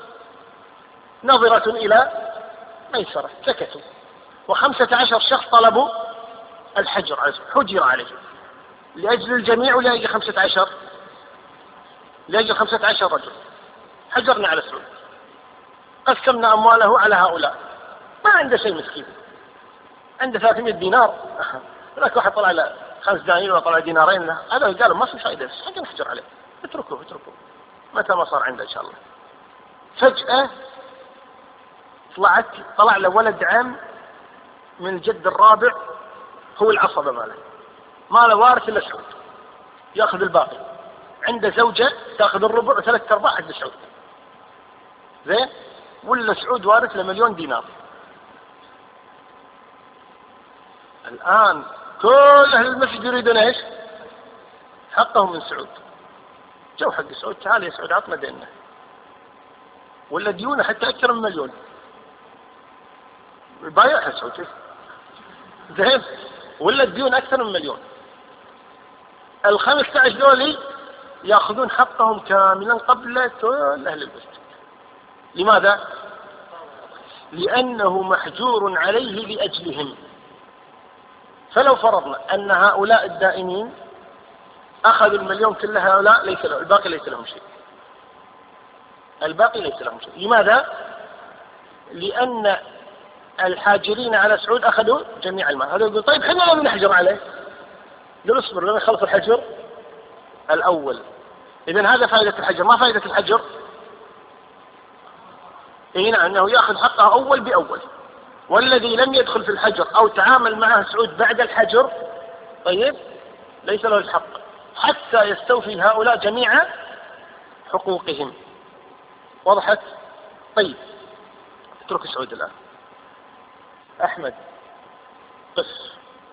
نظرة إلى ميسرة، سكتوا. و15 شخص طلبوا الحجر عليه، حجر عليه لأجل الجميع ولا لأجل 15؟ لأجل 15 رجل حجرنا على سعود، قسمنا أمواله على هؤلاء، ما عنده شيء مسكين، عنده 300 دينار، هناك واحد طلع له 5 دنانير وطلع دينارين، هذا قالوا ما في فائدة، حاجة نحجر عليه، اتركوه متى ما صار عنده إن شاء الله. فجأة طلع له ولد عم من الجد الرابع، هو العصبة ماله وارث إلا سعود، يأخذ الباقي، عنده زوجة تأخذ الربع و3/4 حق سعود، زين، ولا سعود وارث ل1,000,000 دينار. الآن كل أهل المسجد يريدون ايش؟ حقهم من سعود. جو حق سعود، تعال يا سعود عطنا ديننا، ولا ديونه حتى أكثر من 1,000,000 بايعها سعود، زين، ولا الديون أكثر من 1,000,000. ال15 دولي يأخذون حقهم كاملا قبل كل أهل المسجد. لماذا؟ لأنه محجور عليه لأجلهم. فلو فرضنا أن هؤلاء الدائنين أخذوا 1,000,000 كل هؤلاء، ليس له الباقي، ليس لهم شيء، الباقي ليس لهم شيء. لماذا؟ لأن الحاجرين على سعود أخذوا جميع المال. هذا يقول طيب حنا لم نحجر عليه، قل اصبر لما يخلص الحجر الأول. إذن هذا فائدة الحجر. ما فائدة الحجر؟ نعم، أنه يأخذ حقه أول بأول، والذي لم يدخل في الحجر أو تعامل معه سعود بعد الحجر، طيب ليس له الحق حتى يستوفي هؤلاء جميع حقوقهم. وضحت؟ طيب اترك سعود الآن. أحمد قس.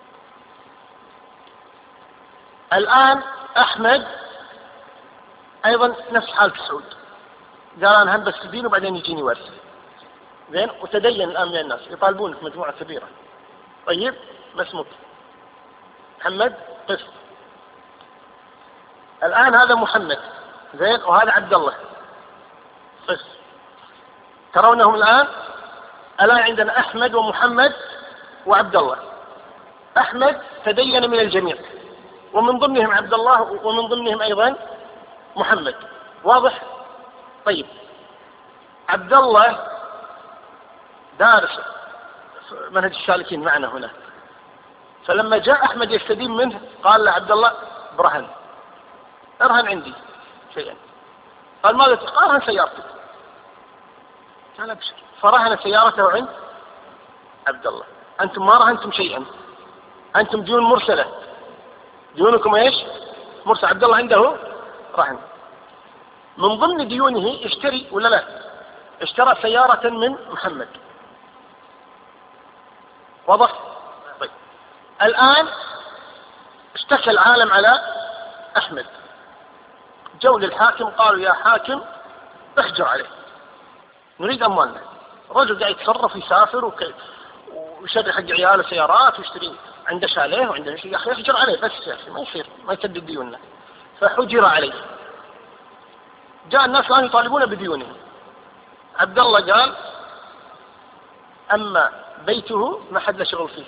الآن أحمد أيضا نفس حالة سعود، قال أنا هم بس الدين وبعدين يجيني ورث، زين، وتدين الآن من الناس يطالبونك مجموعة كبيرة. طيب ما اسمك؟ محمد قس. الآن هذا محمد، زين، وهذا عبد الله قس. ترونهم الآن عندنا أحمد ومحمد وعبد الله. أحمد تدين من الجميع، ومن ضمنهم عبد الله، ومن ضمنهم أيضا محمد. واضح؟ طيب عبد الله دارس منهج السالكين معنا هنا، فلما جاء أحمد يستدين منه قال له عبد الله برهن، ارهن عندي شيئا. قال ماذا؟ قال ارهن سيارتك. قال ابشر، فرهن سيارته عند عبد الله. أنتم ما رهنتم شيئا، أنتم ديون مرسلة، ديونكم ايش؟ مرسل. عبد الله عنده رهن. من ضمن ديونه اشتري ولا لا؟ اشترى سيارة من محمد. واضح؟ طيب الآن اشتكى العالم على أحمد، جو للحاكم قالوا يا حاكم احجر عليه، نريد أموالنا. رجل قاعد يتصرف يسافر ويشتري حق عياله سيارات ويشتري عنده شاليه وعنده شيء، يا أخي احجر عليه بس يا أخي، ما يصير ما يسدد ديوننا. فحجر عليه. جاء الناس الآن يطالبون بديونهم. عبد الله قال أما بيته ما حد له شغل فيه،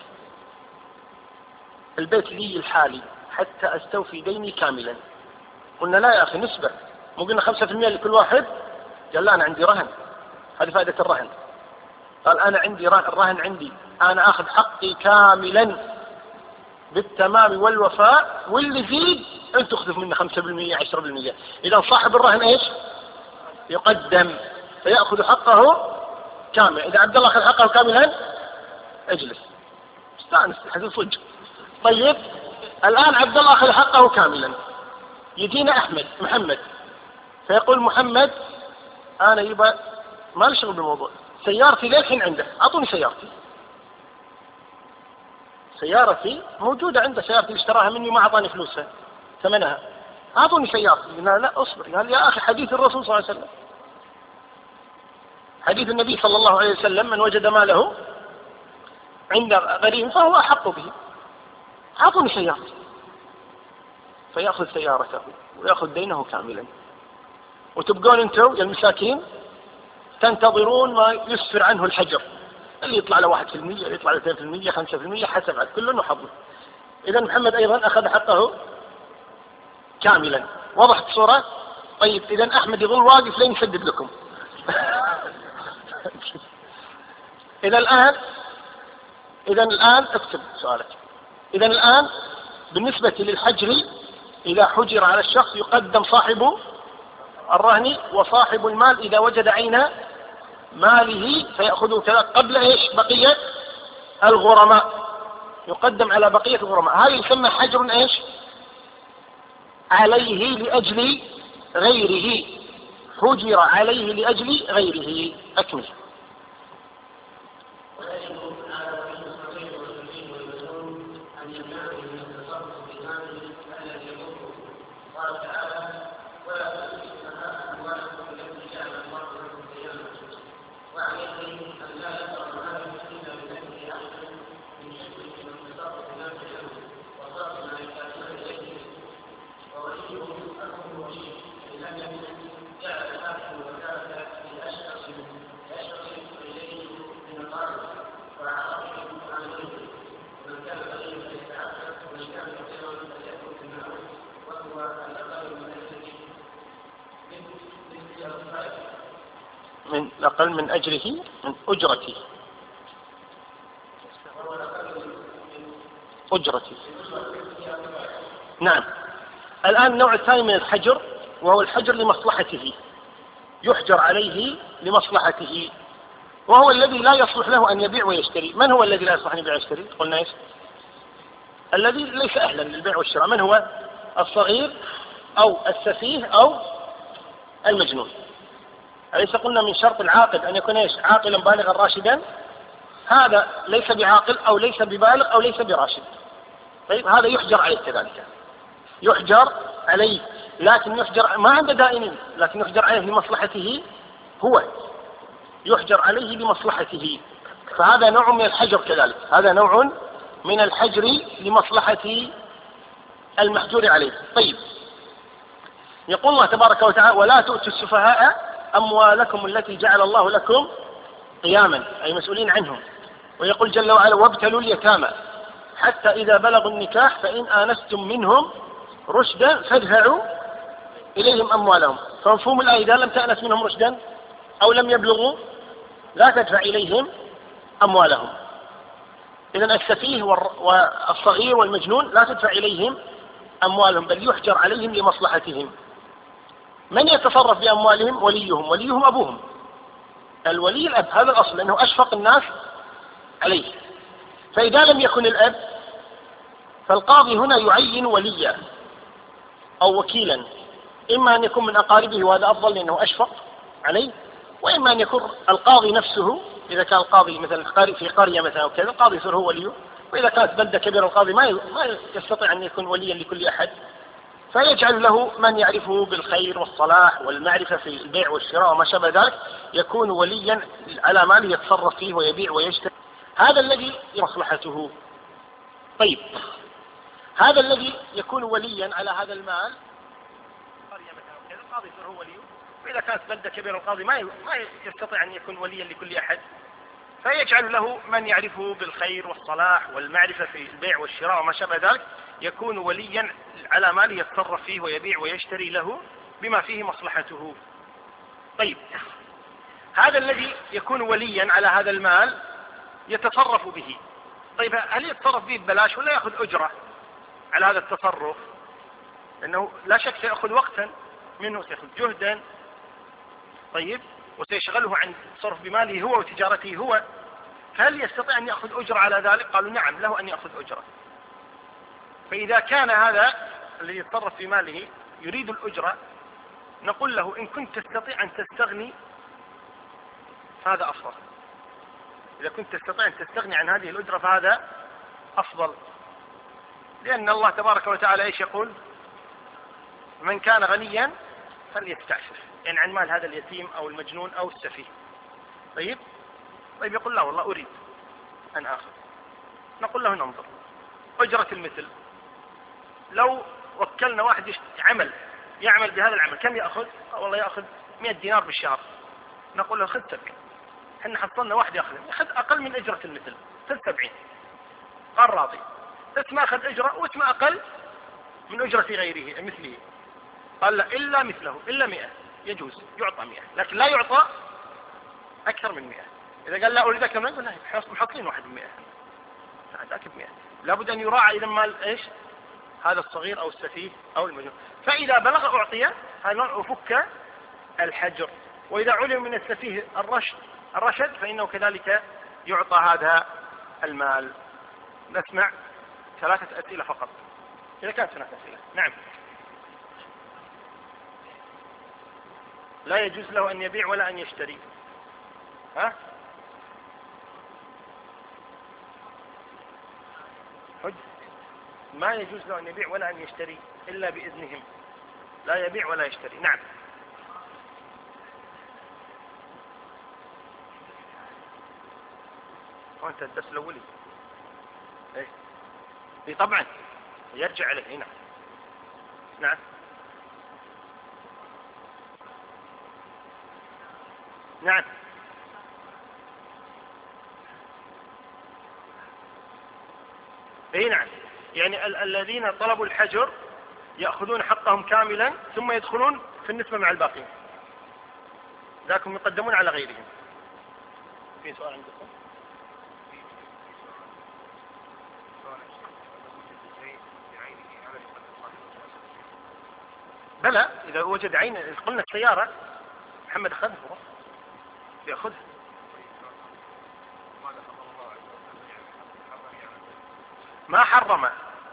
البيت لي الحالي حتى أستوفي ديني كاملا. قلنا لا يا أخي نسبة، مو قلنا 5% لكل واحد؟ قال لا أنا عندي رهن، هذه فائدة الرهن. قال أنا عندي الرهن عندي، أنا أخذ حقي كاملا بالتمام والوفاء، واللي يزيد انت تأخذ منه 5% 10%. اذا صاحب الرهن ايش؟ يقدم فيأخذ حقه كاملا. اذا عبد الله اخذ حقه كاملا اجلس استانس حسن صدق. طيب الان عبد الله اخذ حقه كاملا، يجينا محمد فيقول محمد انا يبقى ما لي شغل بالموضوع، سيارتي للحين عنده، اعطوني سيارتي موجودة عنده، سيارتي اللي اشتراها مني ما اعطاني فلوسها ثمنها، اعطوني سيارتي. قلنا لا اصبر. قال يا اخي حديث الرسول صلى الله عليه وسلم، حديث النبي صلى الله عليه وسلم: من وجد ماله عند غريم فهو احق به، اعطوني سيارتي. فيأخذ سيارته ويأخذ دينه كاملا، وتبقون انتم يا المساكين تنتظرون ما يسفر عنه الحجر، اللي يطلع له 1%، اللي يطلع له 2%، 5%، حسب عاد كل انه حظه. اذا محمد ايضا اخذ حقه كاملا. وضحت الصورة؟ طيب اذا احمد يظل واقف لين يسدد لكم. اذا الان اكتب سؤالك. اذا الان بالنسبة للحجر، اذا حجر على الشخص يقدم صاحب الرهن وصاحب المال اذا وجد عين ماله فيأخذه كذا قبل ايش؟ بقية الغرماء، يقدم على بقية الغرماء. هذا يسمى حجر ايش؟ عليه لأجل غيره، حجر عليه لأجل غيره. أكمل. من أقل من أجره من أجرته. نعم. الآن النوع الثاني من الحجر وهو الحجر لمصلحته، يحجر عليه لمصلحته، وهو الذي لا يصلح له أن يبيع ويشتري. من هو الذي لا يصلح أن يبيع ويشتري؟ قلنا إيش؟ الذي ليس أهلا للبيع والشراء. من هو؟ الصغير أو السفيه أو المجنون. أليس قلنا من شرط العاقل أن يكون إيش؟ عاقلا بالغا راشدا. هذا ليس بعاقل أو ليس ببالغ أو ليس براشد. طيب هذا يحجر عليه كذلك، يحجر عليه، لكن يحجر ما عنده دائمين، لكن يحجر عليه لمصلحته، هو يحجر عليه لمصلحته. فهذا نوع من الحجر كذلك، هذا نوع من الحجر لمصلحة المحجور عليه. طيب يقول الله تبارك وتعالى: ولا تؤتوا السفهاء أموالكم التي جعل الله لكم قياما، أي مسؤولين عنهم. ويقول جل وعلا: وابتلوا اليتامى حتى إذا بلغوا النكاح فإن آنستم منهم رشدا فادفعوا إليهم أموالهم. فمفهوم الآية: إذا لم تأنس منهم رشدا أو لم يبلغوا لا تدفع إليهم أموالهم. إذن السفيه والصغير والمجنون لا تدفع إليهم أموالهم، بل يحجر عليهم لمصلحتهم. من يتصرف بأموالهم؟ وليهم أبوهم. الولي الأب، هذا الأصل، لأنه أشفق الناس عليه. فإذا لم يكن الأب فالقاضي هنا يعين وليا أو وكيلا، إما أن يكون من أقاربه وهذا أفضل لأنه أشفق عليه، وإما أن يكون القاضي نفسه. إذا كان القاضي مثلا في قرية مثلا وكذا، القاضي يصير هو وليه. وإذا كانت بلدة كبيرة القاضي ما يستطيع أن يكون وليا لكل أحد، فيجعل له من يعرفه بالخير والصلاح والمعرفة في البيع والشراء وما شابه ذلك، يكون وليا على ماله يتصرف فيه ويبيع ويشتري. هذا الذي مصلحته. طيب هذا الذي يكون وليا على هذا المال، قرية مثلا وكذا، القاضي يصير هو وليه. وإذا كانت بلدة كبيرة القاضي ما يستطيع أن يكون وليا لكل أحد، فيجعل له من يعرفه بالخير والصلاح والمعرفة في البيع والشراء وما شابه ذلك، يكون وليا على ماله يتصرف فيه ويبيع ويشتري له بما فيه مصلحته. طيب هذا الذي يكون وليا على هذا المال يتصرف به. طيب هل يتصرف به ببلاش ولا يأخذ أجرة على هذا التصرف؟ لأنه لا شك سيأخذ وقتا منه، سيأخذ جهدا، طيب، وسيشغله عن التصرف بماله هو وتجارته هو، هل يستطيع أن يأخذ أجرة على ذلك؟ قالوا نعم، له أن يأخذ أجرة. فإذا كان هذا الذي يتصرف في ماله يريد الأجرة، نقول له إن كنت تستطيع أن تستغني فهذا أفضل. إذا كنت تستطيع أن تستغني عن هذه الأجرة فهذا أفضل، لأن الله تبارك وتعالى إيش يقول؟ من كان غنيا فليستعفف، يعني عن مال هذا اليتيم أو المجنون أو السفيه. طيب يقول لا والله أريد أن آخذ، نقول له ننظر أجرة المثل. لو وكلنا واحد يعمل بهذا العمل كم يأخذ؟ والله يأخذ 100 دينار بالشهر، نقول له خذ 70. احنا حصلنا واحد يأخذ أقل من أجرة المثل، خذ 70. قال راضي، اسم أخذ أجرة واسم أقل من أجرة غيره مثله. قال لا إلا مثله، إلا 100 يجوز يعطى 100، لكن لا يعطى أكثر من 100. إذا قال لا أريد أكثر من 100 لا، محصلين واحد من 100 ذاك ب 100. لابد أن يراعى إذا مال إيش هذا الصغير أو السفيه أو المجنون. فإذا بلغ أعطي هذا نوع فك الحجر، وإذا علم من السفيه الرشد فإنه كذلك يعطى هذا المال. نسمع 3 أسئلة فقط إذا كانت 3 أسئلة. نعم. لا يجوز له أن يبيع ولا أن يشتري. ما يجوز له أن يبيع ولا أن يشتري إلا بإذنهم، لا يبيع ولا يشتري. نعم. وأنت الدرس الأولي إيه طبعا يرجع عليه. نعم. نعم. نعم. نعم، يعني الذين طلبوا الحجر يأخذون حقهم كاملا ثم يدخلون في النسبة مع الباقين، ذاكم يقدمون على غيرهم. في سؤال عندكم؟ بلى إذا وجد عين، قلنا السيارة محمد أخذها يأخذها. ما حرم،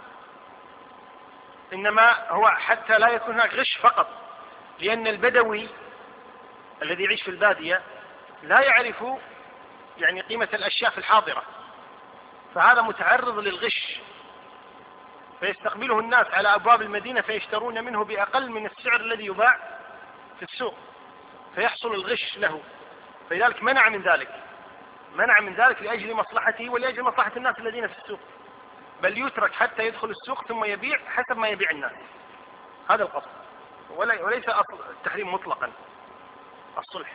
إنما هو حتى لا يكون هناك غش فقط، لأن البدوي الذي يعيش في البادية لا يعرف يعني قيمة الأشياء في الحاضرة، فهذا متعرض للغش، فيستقبله الناس على أبواب المدينة فيشترون منه بأقل من السعر الذي يباع في السوق، فيحصل الغش له. فلذلك منع من ذلك لأجل مصلحته ولأجل مصلحة الناس الذين في السوق، بل يترك حتى يدخل السوق ثم يبيع حسب ما يبيع الناس. هذا القصد، وليس التحريم مطلقا. الصلح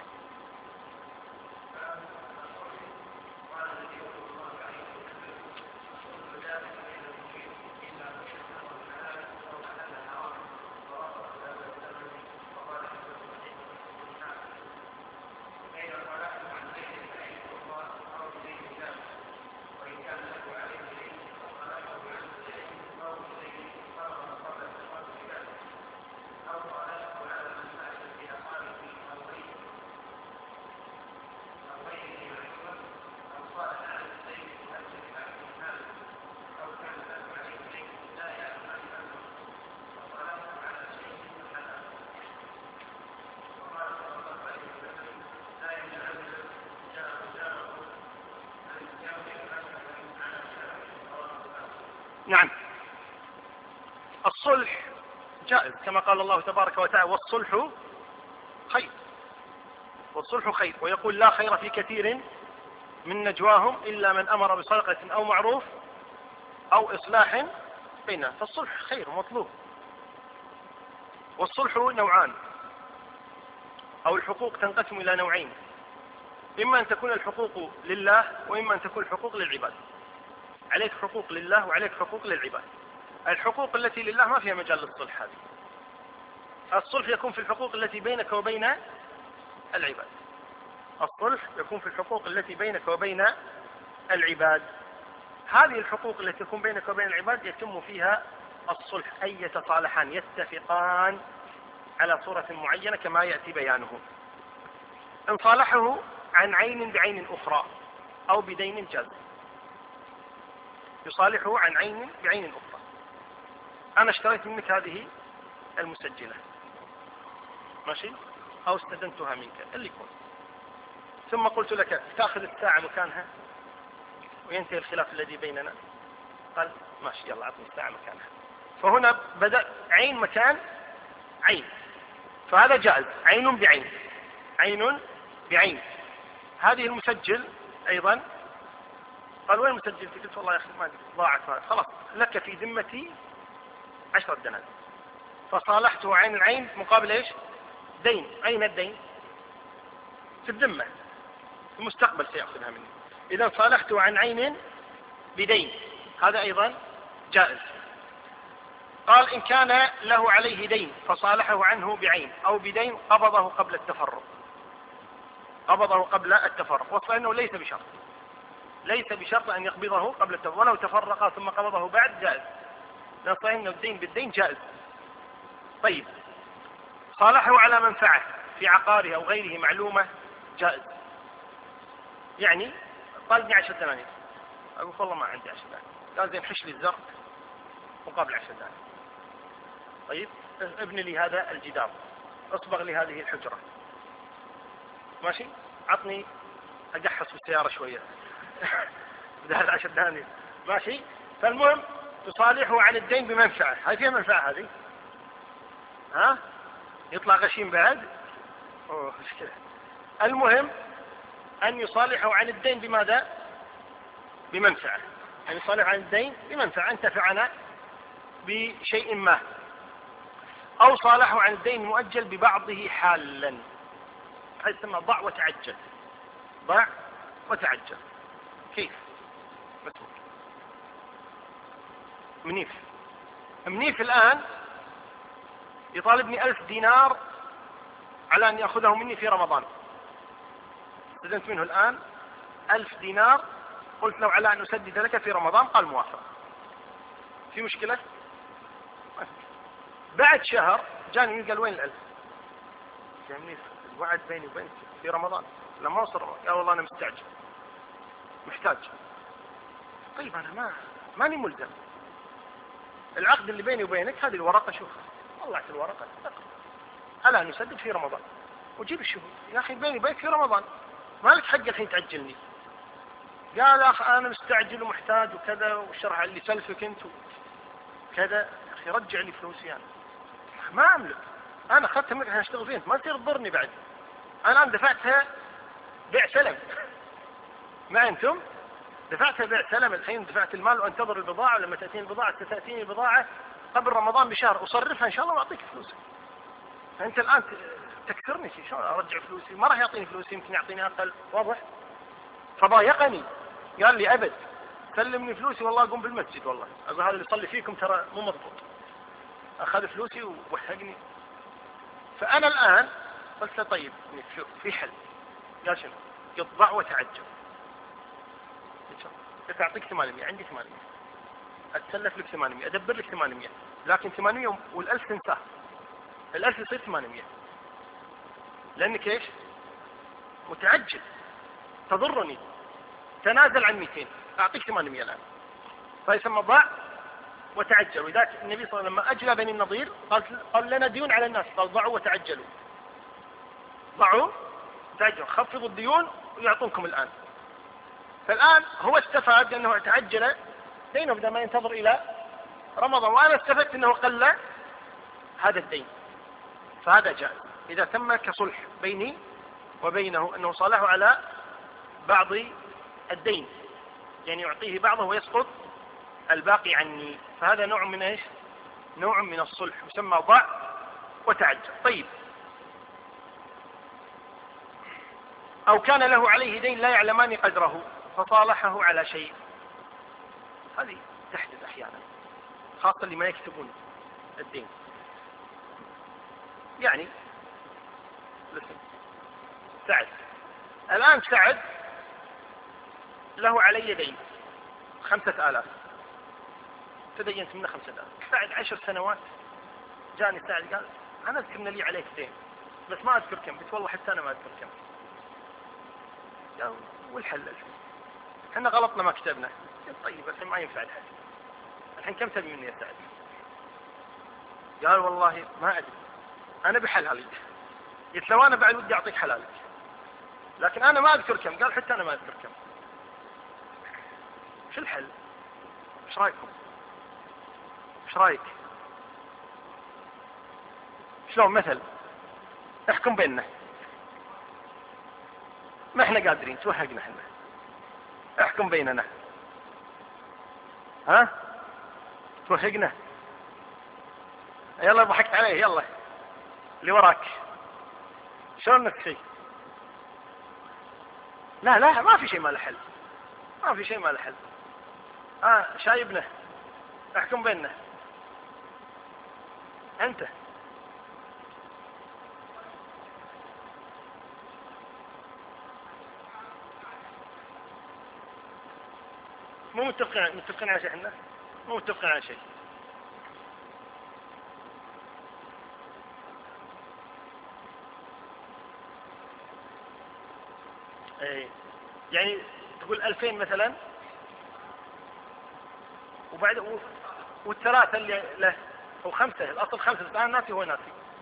نعم. الصلح جائز كما قال الله تبارك وتعالى والصلح خير، والصلح خير، ويقول لا خير في كثير من نجواهم إلا من أمر بصدقة أو معروف أو إصلاح بينهم. فالصلح خير مطلوب. والصلح نوعان، أو الحقوق تنقسم إلى نوعين، إما أن تكون الحقوق لله وإما أن تكون الحقوق للعباد. عليك حقوق لله وعليك حقوق للعباد. الحقوق التي لله ما فيها مجال للصلح، هذه الصلح يكون في الحقوق التي بينك وبين العباد. الصلح يكون في الحقوق التي بينك وبين العباد. هذه الحقوق التي تكون بينك وبين العباد يتم فيها الصلح، أي يتصالحان يتفقان على صورة معينة كما يأتي بيانه. إن صالحه عن عين بعين أخرى أو بدين جاز. يصالحه عن عين بعين أخرى. أنا اشتريت منك هذه المسجلة، ماشي، أو استدنتها منك اللي يكون، ثم قلت لك تأخذ الساعة مكانها وينتهي الخلاف الذي بيننا. قال ماشي، يلا أعطني الساعة مكانها. فهنا بدأ عين مكان عين، فهذا جائز، عين بعين، عين بعين. هذه المسجل أيضا قال وين المسجل؟ قلت والله يا أخي ما ضاعت، خلاص لك في ذمتي 10 دنانير. فصالحته عين العين مقابل ايش؟ دين. أين الدين؟ في الذمة، في المستقبل سيأخذها مني. إذا صالحته عن عين بدين هذا أيضا جائز. قال إن كان له عليه دين فصالحه عنه بعين أو بدين قبضه قبل التفرق، قبضه قبل التفرق، وصل أنه ليس بشرط، ليس بشرط أن يقبضه قبل التفرق، ولو تفرق ثم قبضه بعد جائز، نصح أنه الدين بالدين جائز. طيب، صالحه على منفعة في عقاره أو غيره معلومة جائز. يعني طالبني 10 دنانير، أقول والله ما عندي 10 دنانير، قال زين حش لي الزرق مقابل 10 دنانير. طيب ابني لي هذا الجدار، اصبغ لي هذه الحجرة، ماشي، عطني أجحص في السيارة شوية بدها 10 دنانير، ماشي. فالمهم تصالحه عن الدين بمنفعة، هاي فيها منفعة هذه، ها يطلع غشيم بعد، مشكلة. المهم أن يصالحه عن الدين بماذا؟ بمنفعة، أن يصالحه عن الدين بمنفعة، انتفعنا بشيء ما. أو صالحه عن الدين المؤجل ببعضه حالا، هذا يسمى ضع وتعجل، ضع وتعجل. كيف؟ مسموح منيف الآن يطالبني 1000 دينار على أن يأخذه مني في رمضان، استدنت منه الآن 1000 دينار، قلت له على أن أسدد لك في رمضان، قال موافق. في مشكلة؟ بعد شهر جاني قال وين 1000؟ يا منيف الوعد بيني وبينك في رمضان، لما وصل رمضان يا والله أنا مستعجل محتاج. طيب أنا ماني ملزم، العقد اللي بيني وبينك هذه الورقة، شوف طلعت الورقة على أن نسدد في رمضان وجيب الشهود. يا أخي بيني وبينك في رمضان، ما لك حق الحين تعجلني. قال يا أخي أنا مستعجل ومحتاج وكذا، والشرح اللي سلفك أنت كذا. يا أخي رجع لي فلوسي، أنا ما أملك، أنا أخذتها منك عشان أشتغل فيها، ما تصير تضرني بعد. أنا دفعتها بيع سلم ما أنتم دفعتها بيع سلم، الحين دفعت المال وانتظر البضاعة، ولما تأتيني البضاعة ستأتيني البضاعة قبل رمضان بشهر، أصرفها إن شاء الله وأعطيك فلوسي. فأنت الآن تكسرني، شلون أرجع فلوسي؟ ما راح يعطيني فلوسي، يمكن يعطيني أقل، واضح؟ فضايقني، قال لي أبد سلمني فلوسي والله أقوم بالمسجد، والله أقول هذا اللي يصلي فيكم ترى مو مضبوط. أخذ فلوسي ووحقني. فأنا الآن قلت له طيب في حل. قال شنو؟ يضع وتعجل. قلت أعطيك 800، عندي 800، أتسلف لك 800، أدبر لك 800، لكن 800 وال1000 تنساه، ال1000 يصير 800 لأنك إيش؟ متعجل تضرني، تنازل عن 200، أعطيك 800 الآن. فيسمى ضع وتعجل. وذلك النبي صلى الله عليه وسلم لما أجلى بني النضير قال لنا ديون على الناس، قال ضعوا وتعجلوا، ضعوا تعجلوا، خفضوا الديون ويعطونكم الآن. فالآن هو استفاد أنه تعجل دينه بدل ما ينتظر إلى رمضان، وأنا استفدت أنه قل هذا الدين، فهذا جائز إذا تم كصلح بيني وبينه، أنه صالحه على بعض الدين، يعني يعطيه بعضه ويسقط الباقي عني، فهذا نوع من إيش؟ نوع من الصلح يسمى ضع وتعجل. طيب، أو كان له عليه دين لا يعلمان قدره فصالحه على شيء، هذه تحدث أحيانا خاصة لما يكتبون الدين. يعني سعد الآن، سعد له علي دين 5000 تدينت منه 5000 بعد 10 سنوات جاني سائل قال أنا أذكر إن لي عليك دين بس ما أذكر كم. قلت والله حتى أنا ما أذكر كم. قال والحل احنا غلطنا ما كتبنا. قلت طيب بس ما ينفع الحل الحين كم تبي مني يا سعد؟ قال والله ما أدري أنا بحلالي. قلت لو أنا بعد ودي أعطيك حلالك لكن أنا ما أذكر كم. قال حتى أنا ما أذكر كم. شو الحل؟ ايش رايكم؟ ايش رايك؟ شلون مثل احكم بيننا ما احنا قادرين توهقنا احنا احكم بيننا ها توهقنا يلا ضحكت عليه يلا اللي وراك شلون نكفي؟ لا ما في شيء ما له حل ما في شيء ما له حل. شايبنا احكم بيننا انت مو متفقين على شيء. احنا مو متفقين على شيء. ايه يعني تقول 2000 مثلا وبعد والثلاثة اللي له هو 5 الأصل 5 بس أنا ناسي هو ناسي.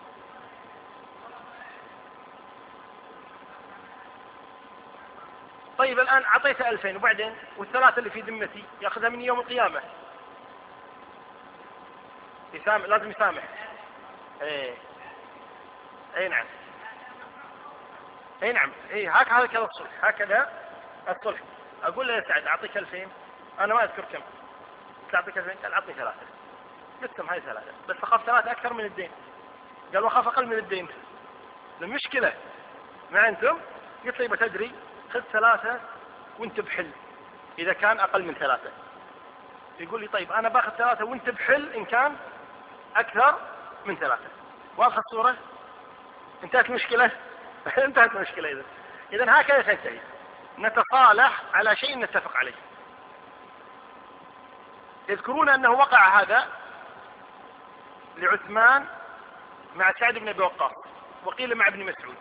طيب الآن أعطيته 2000 وبعدين والثلاثة اللي في ذمتي يأخذها من يوم القيامة لازم يسامح. اي نعم اي نعم اي هكذا الصلح هكذا الصلح. اقول له يا سعد اعطيك 2000 انا ما اذكر كم. قلت اعطيك 2000 قال اعطني 3 قلت هاي 3 بس اخاف 3 اكثر من الدين. قال واخاف اقل من الدين. المشكلة مع انتم قلت لي بتدري خذ 3 وانت بحل اذا كان اقل من 3. يقول لي طيب انا باخذ 3 وانت بحل ان كان اكثر من 3. واضحة الصورة؟ انتهت المشكلة. انتهت المشكلة. اذا هكذا تنتهي نتصالح على شيء نتفق عليه. يذكرون انه وقع هذا لعثمان مع سعد بن ابي وقاص وقيل مع ابن مسعود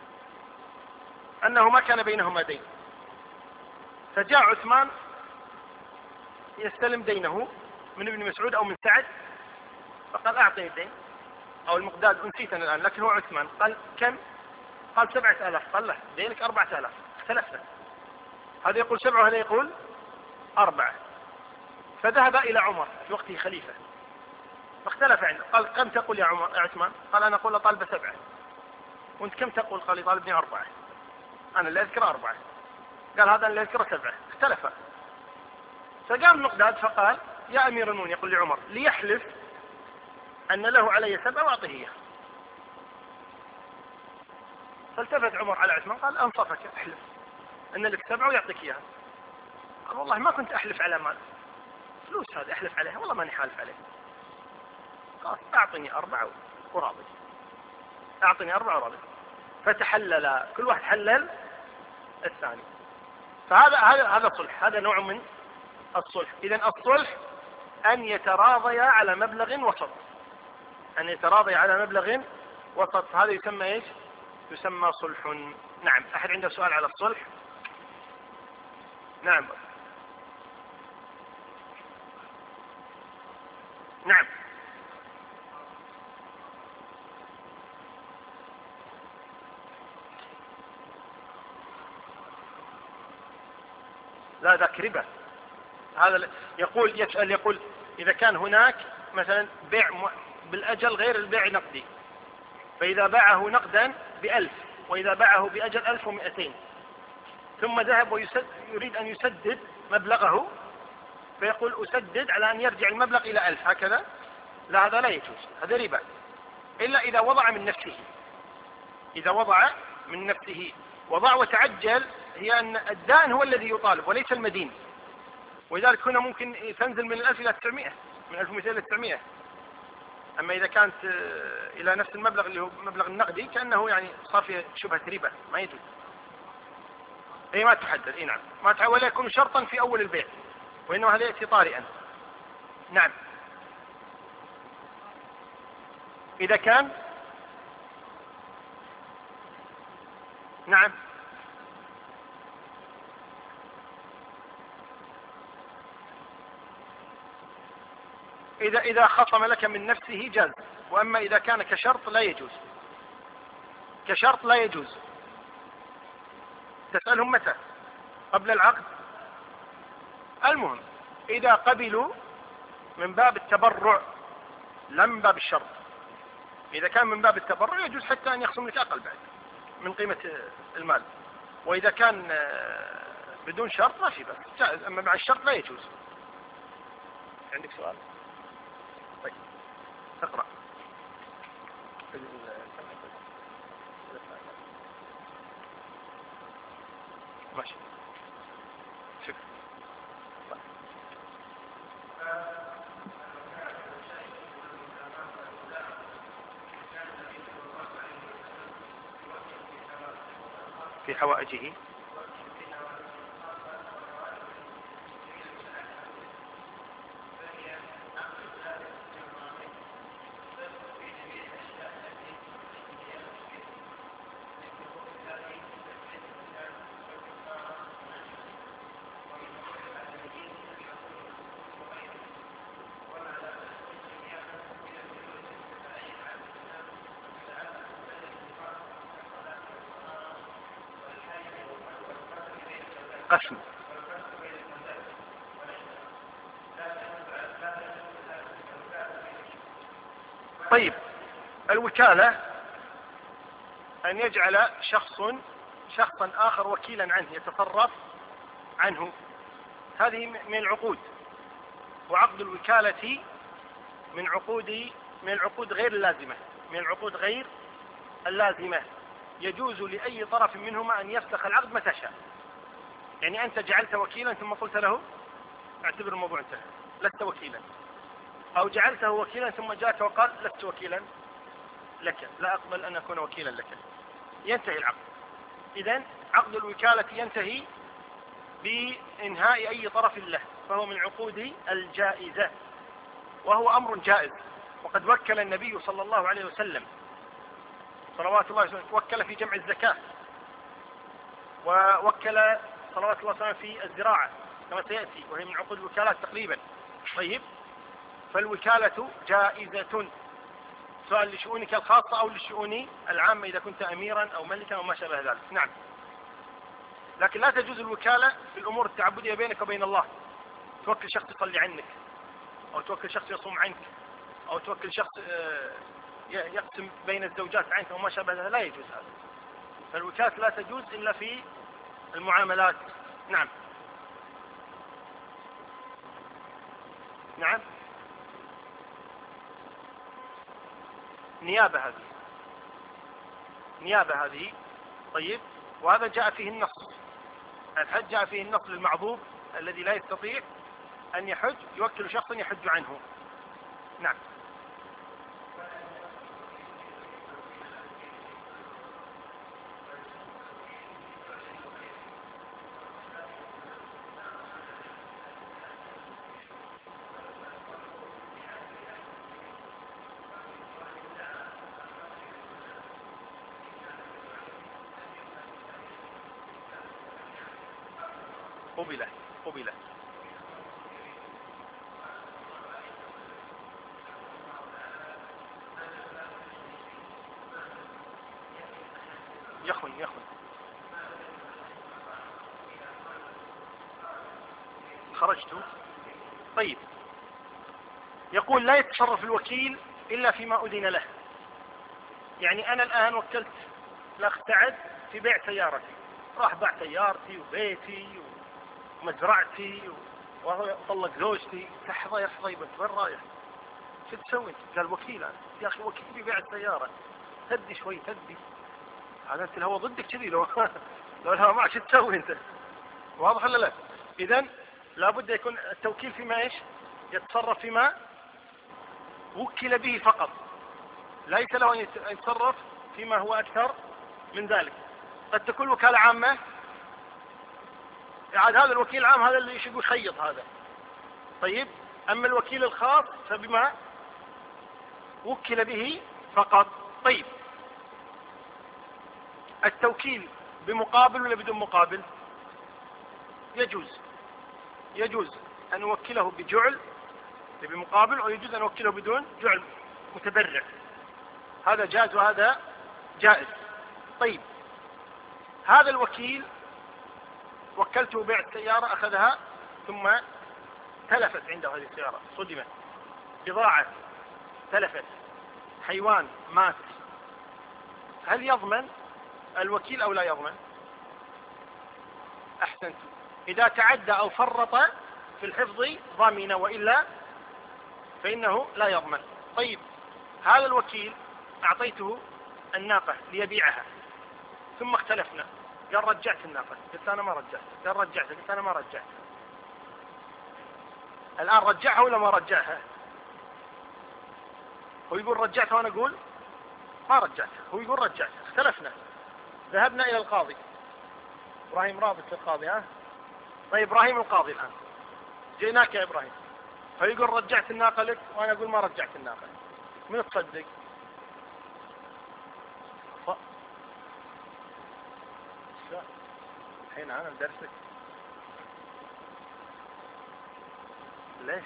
انه ما كان بينهما دين فجاء عثمان يستلم دينه من ابن مسعود او من سعد فقال اعطني الدين او المقداد نسيت انا الان لكن هو عثمان قال كم؟ قال 7000. قال له دينك 4000. اختلفنا هذا يقول 7 وهذا يقول 4. فذهب الى عمر في وقته خليفة فاختلف عنده قال كم تقول يا عثمان؟ قال انا اقول طالب 7 وانت كم تقول؟ قال طالبني 4. انا اللي اذكر 4 قال هذا اللي اذكر 7. اختلفا فقام المقداد فقال يا امير المؤمنين يقول لعمر ليحلف ان له علي 7 واعطيه اياه. فالتفت عمر على عثمان قال انصفك احلف ان لك 7 ويعطيك اياها. قال والله ما كنت احلف على مال فلوس هذا احلف عليها والله ماني حالف عليها. قال اعطني 4 وراضي. اعطني 4 وراضي. فتحلل كل واحد حلل الثاني. فهذا صلح. هذا نوع من الصلح. اذا الصلح ان يتراضيا على مبلغ وسط. ان يتراضيا على مبلغ وسط. هذا يسمى ايش؟ يسمى صلح. نعم. احد عنده سؤال على الصلح؟ نعم نعم. لا ذاك ربا. هذا يقول إذا كان هناك مثلا بيع بالأجل غير البيع نقدي فإذا باعه نقدا ب1000 وإذا باعه بأجل 1200 ثم ذهب ويريد أن يسدد مبلغه فيقول أسدد على أن يرجع المبلغ إلى 1000 هكذا. لا هذا لا يجوز. هذا ربا إلا إذا وضع من نفسه. إذا وضع من نفسه وضع وتعجل هي أن الدائن هو الذي يطالب وليس المدين. ولذلك هنا ممكن تنزل من 1000 إلى 900 من 1200 إلى 900. أما إذا كانت إلى نفس المبلغ اللي هو مبلغ النقدي كأنه يعني صار فيه شبهة ربا ما يجوز. أي ما تحدد. أي نعم ما ولا يكون شرطا في أول البيع وإنما هذا يأتي طارئا. نعم. إذا كان نعم إذا خصم لك من نفسه جاز، وأما إذا كان كشرط لا يجوز. كشرط لا يجوز. تسألهم متى؟ قبل العقد. المهم إذا قبلوا من باب التبرع لا من باب الشرط. إذا كان من باب التبرع يجوز حتى أن يخصم لك أقل بعد من قيمة المال، وإذا كان بدون شرط ما في بس جائز، أما مع الشرط لا يجوز. عندك سؤال؟ طيب اقرأ. ماشي. شكرا. في حوائجه. قسم. طيب الوكالة أن يجعل شخصا آخر وكيلا عنه يتصرف عنه، هذه من العقود. وعقد الوكالة من العقود غير اللازمة، من العقود غير اللازمة. يجوز لأي طرف منهما أن يفسخ العقد متى شاء. يعني أنت جعلت وكيلا ثم قلت له اعتبر الموضوع انتهى لست وكيلا، أو جعلته وكيلا ثم جاءك وقال لست وكيلا لك، لا أقبل أن أكون وكيلا لك، ينتهي العقد. إذن عقد الوكالة ينتهي بإنهاء أي طرف له، فهو من العقود الجائزة، وهو أمر جائز. وقد وكل النبي صلى الله عليه وسلم صلوات الله وسلم وكل في جمع الزكاة، ووكل صلوات الله وسلم في الزراعة كما سيأتي، وهي من عقود الوكالات تقريبا. طيب فالوكالة جائزة، سواء لشؤونك الخاصة أو للشؤون العامة إذا كنت أميرا أو ملكا أو ما شابه ذلك. نعم. لكن لا تجوز الوكالة في الأمور التعبدية بينك وبين الله، توكل شخص يصلي عنك، أو توكل شخص يصوم عنك، أو توكل شخص يقسم بين الزوجات عنك أو ما شابه ذلك، لا يجوز هذا. فالوكالة لا تجوز إلا في المعاملات. نعم. نعم. نيابة هذه. طيب وهذا جاء فيه النص. الحج جاء فيه النص للمعذور الذي لا يستطيع أن يحج، يوكل شخصا يحج عنه. نعم. قبلة. يخون. خرجت. طيب يقول لا يتصرف الوكيل إلا فيما أذن له. يعني أنا الآن وكلت الأخ سعد في بيع سيارتي، راح باع سيارتي وبيتي ومزرعتي وهو طلق زوجتي. لحظة يا حضيبة وين رايح؟ شو تسوي؟ قال وكيل أنا. يا أخي وكيل بيبيع السيارة، تدي شوي تدي. هذا أنت الهوى ضدك كذي، لو الهوى معك شو تسوي أنت؟ واضح ولا لا؟ إذن لابد يكون التوكيل فيما إيش؟ يتصرف فيما وكل به فقط، ليس له أن يتصرف فيما هو أكثر من ذلك. قد تكون وكالة عامة، يعني هذا الوكيل العام هذا اللي يشق يخيط، هذا طيب، أما الوكيل الخاص فبما وكل به فقط. طيب، التوكيل بمقابل ولا بدون مقابل؟ يجوز أن أوكله بجعل بمقابل، ويجوز أن أوكله بدون جعل متبرع. هذا جائز وهذا جائز. طيب، هذا الوكيل وكلته بيع السيارة، أخذها ثم تلفت عنده هذه السيارة، صدمت، بضاعة تلفت، حيوان مات، هل يضمن الوكيل أو لا يضمن؟ أحسنت. إذا تعدى أو فرط في الحفظ ضمن، وإلا فإنه لا يضمن. طيب، هذا الوكيل أعطيته الناقة ليبيعها، ثم اختلفنا، قال رجعت الناقة، قلت أنا ما رجعت، قال رجعت، قلت أنا ما رجعت. الآن رجعها ولا ما رجعها؟ هو يقول رجعتها وأنا أقول ما رجعتها، هو يقول رجعتها، اختلفنا، ذهبنا إلى القاضي. إبراهيم رابط للقاضي، ها؟ طيب، إبراهيم القاضي الآن، جيناك يا إبراهيم، فيقول رجعت الناقة لك وأنا أقول ما رجعت الناقة، من تصدق؟ الحين أنا مدرسك ليش؟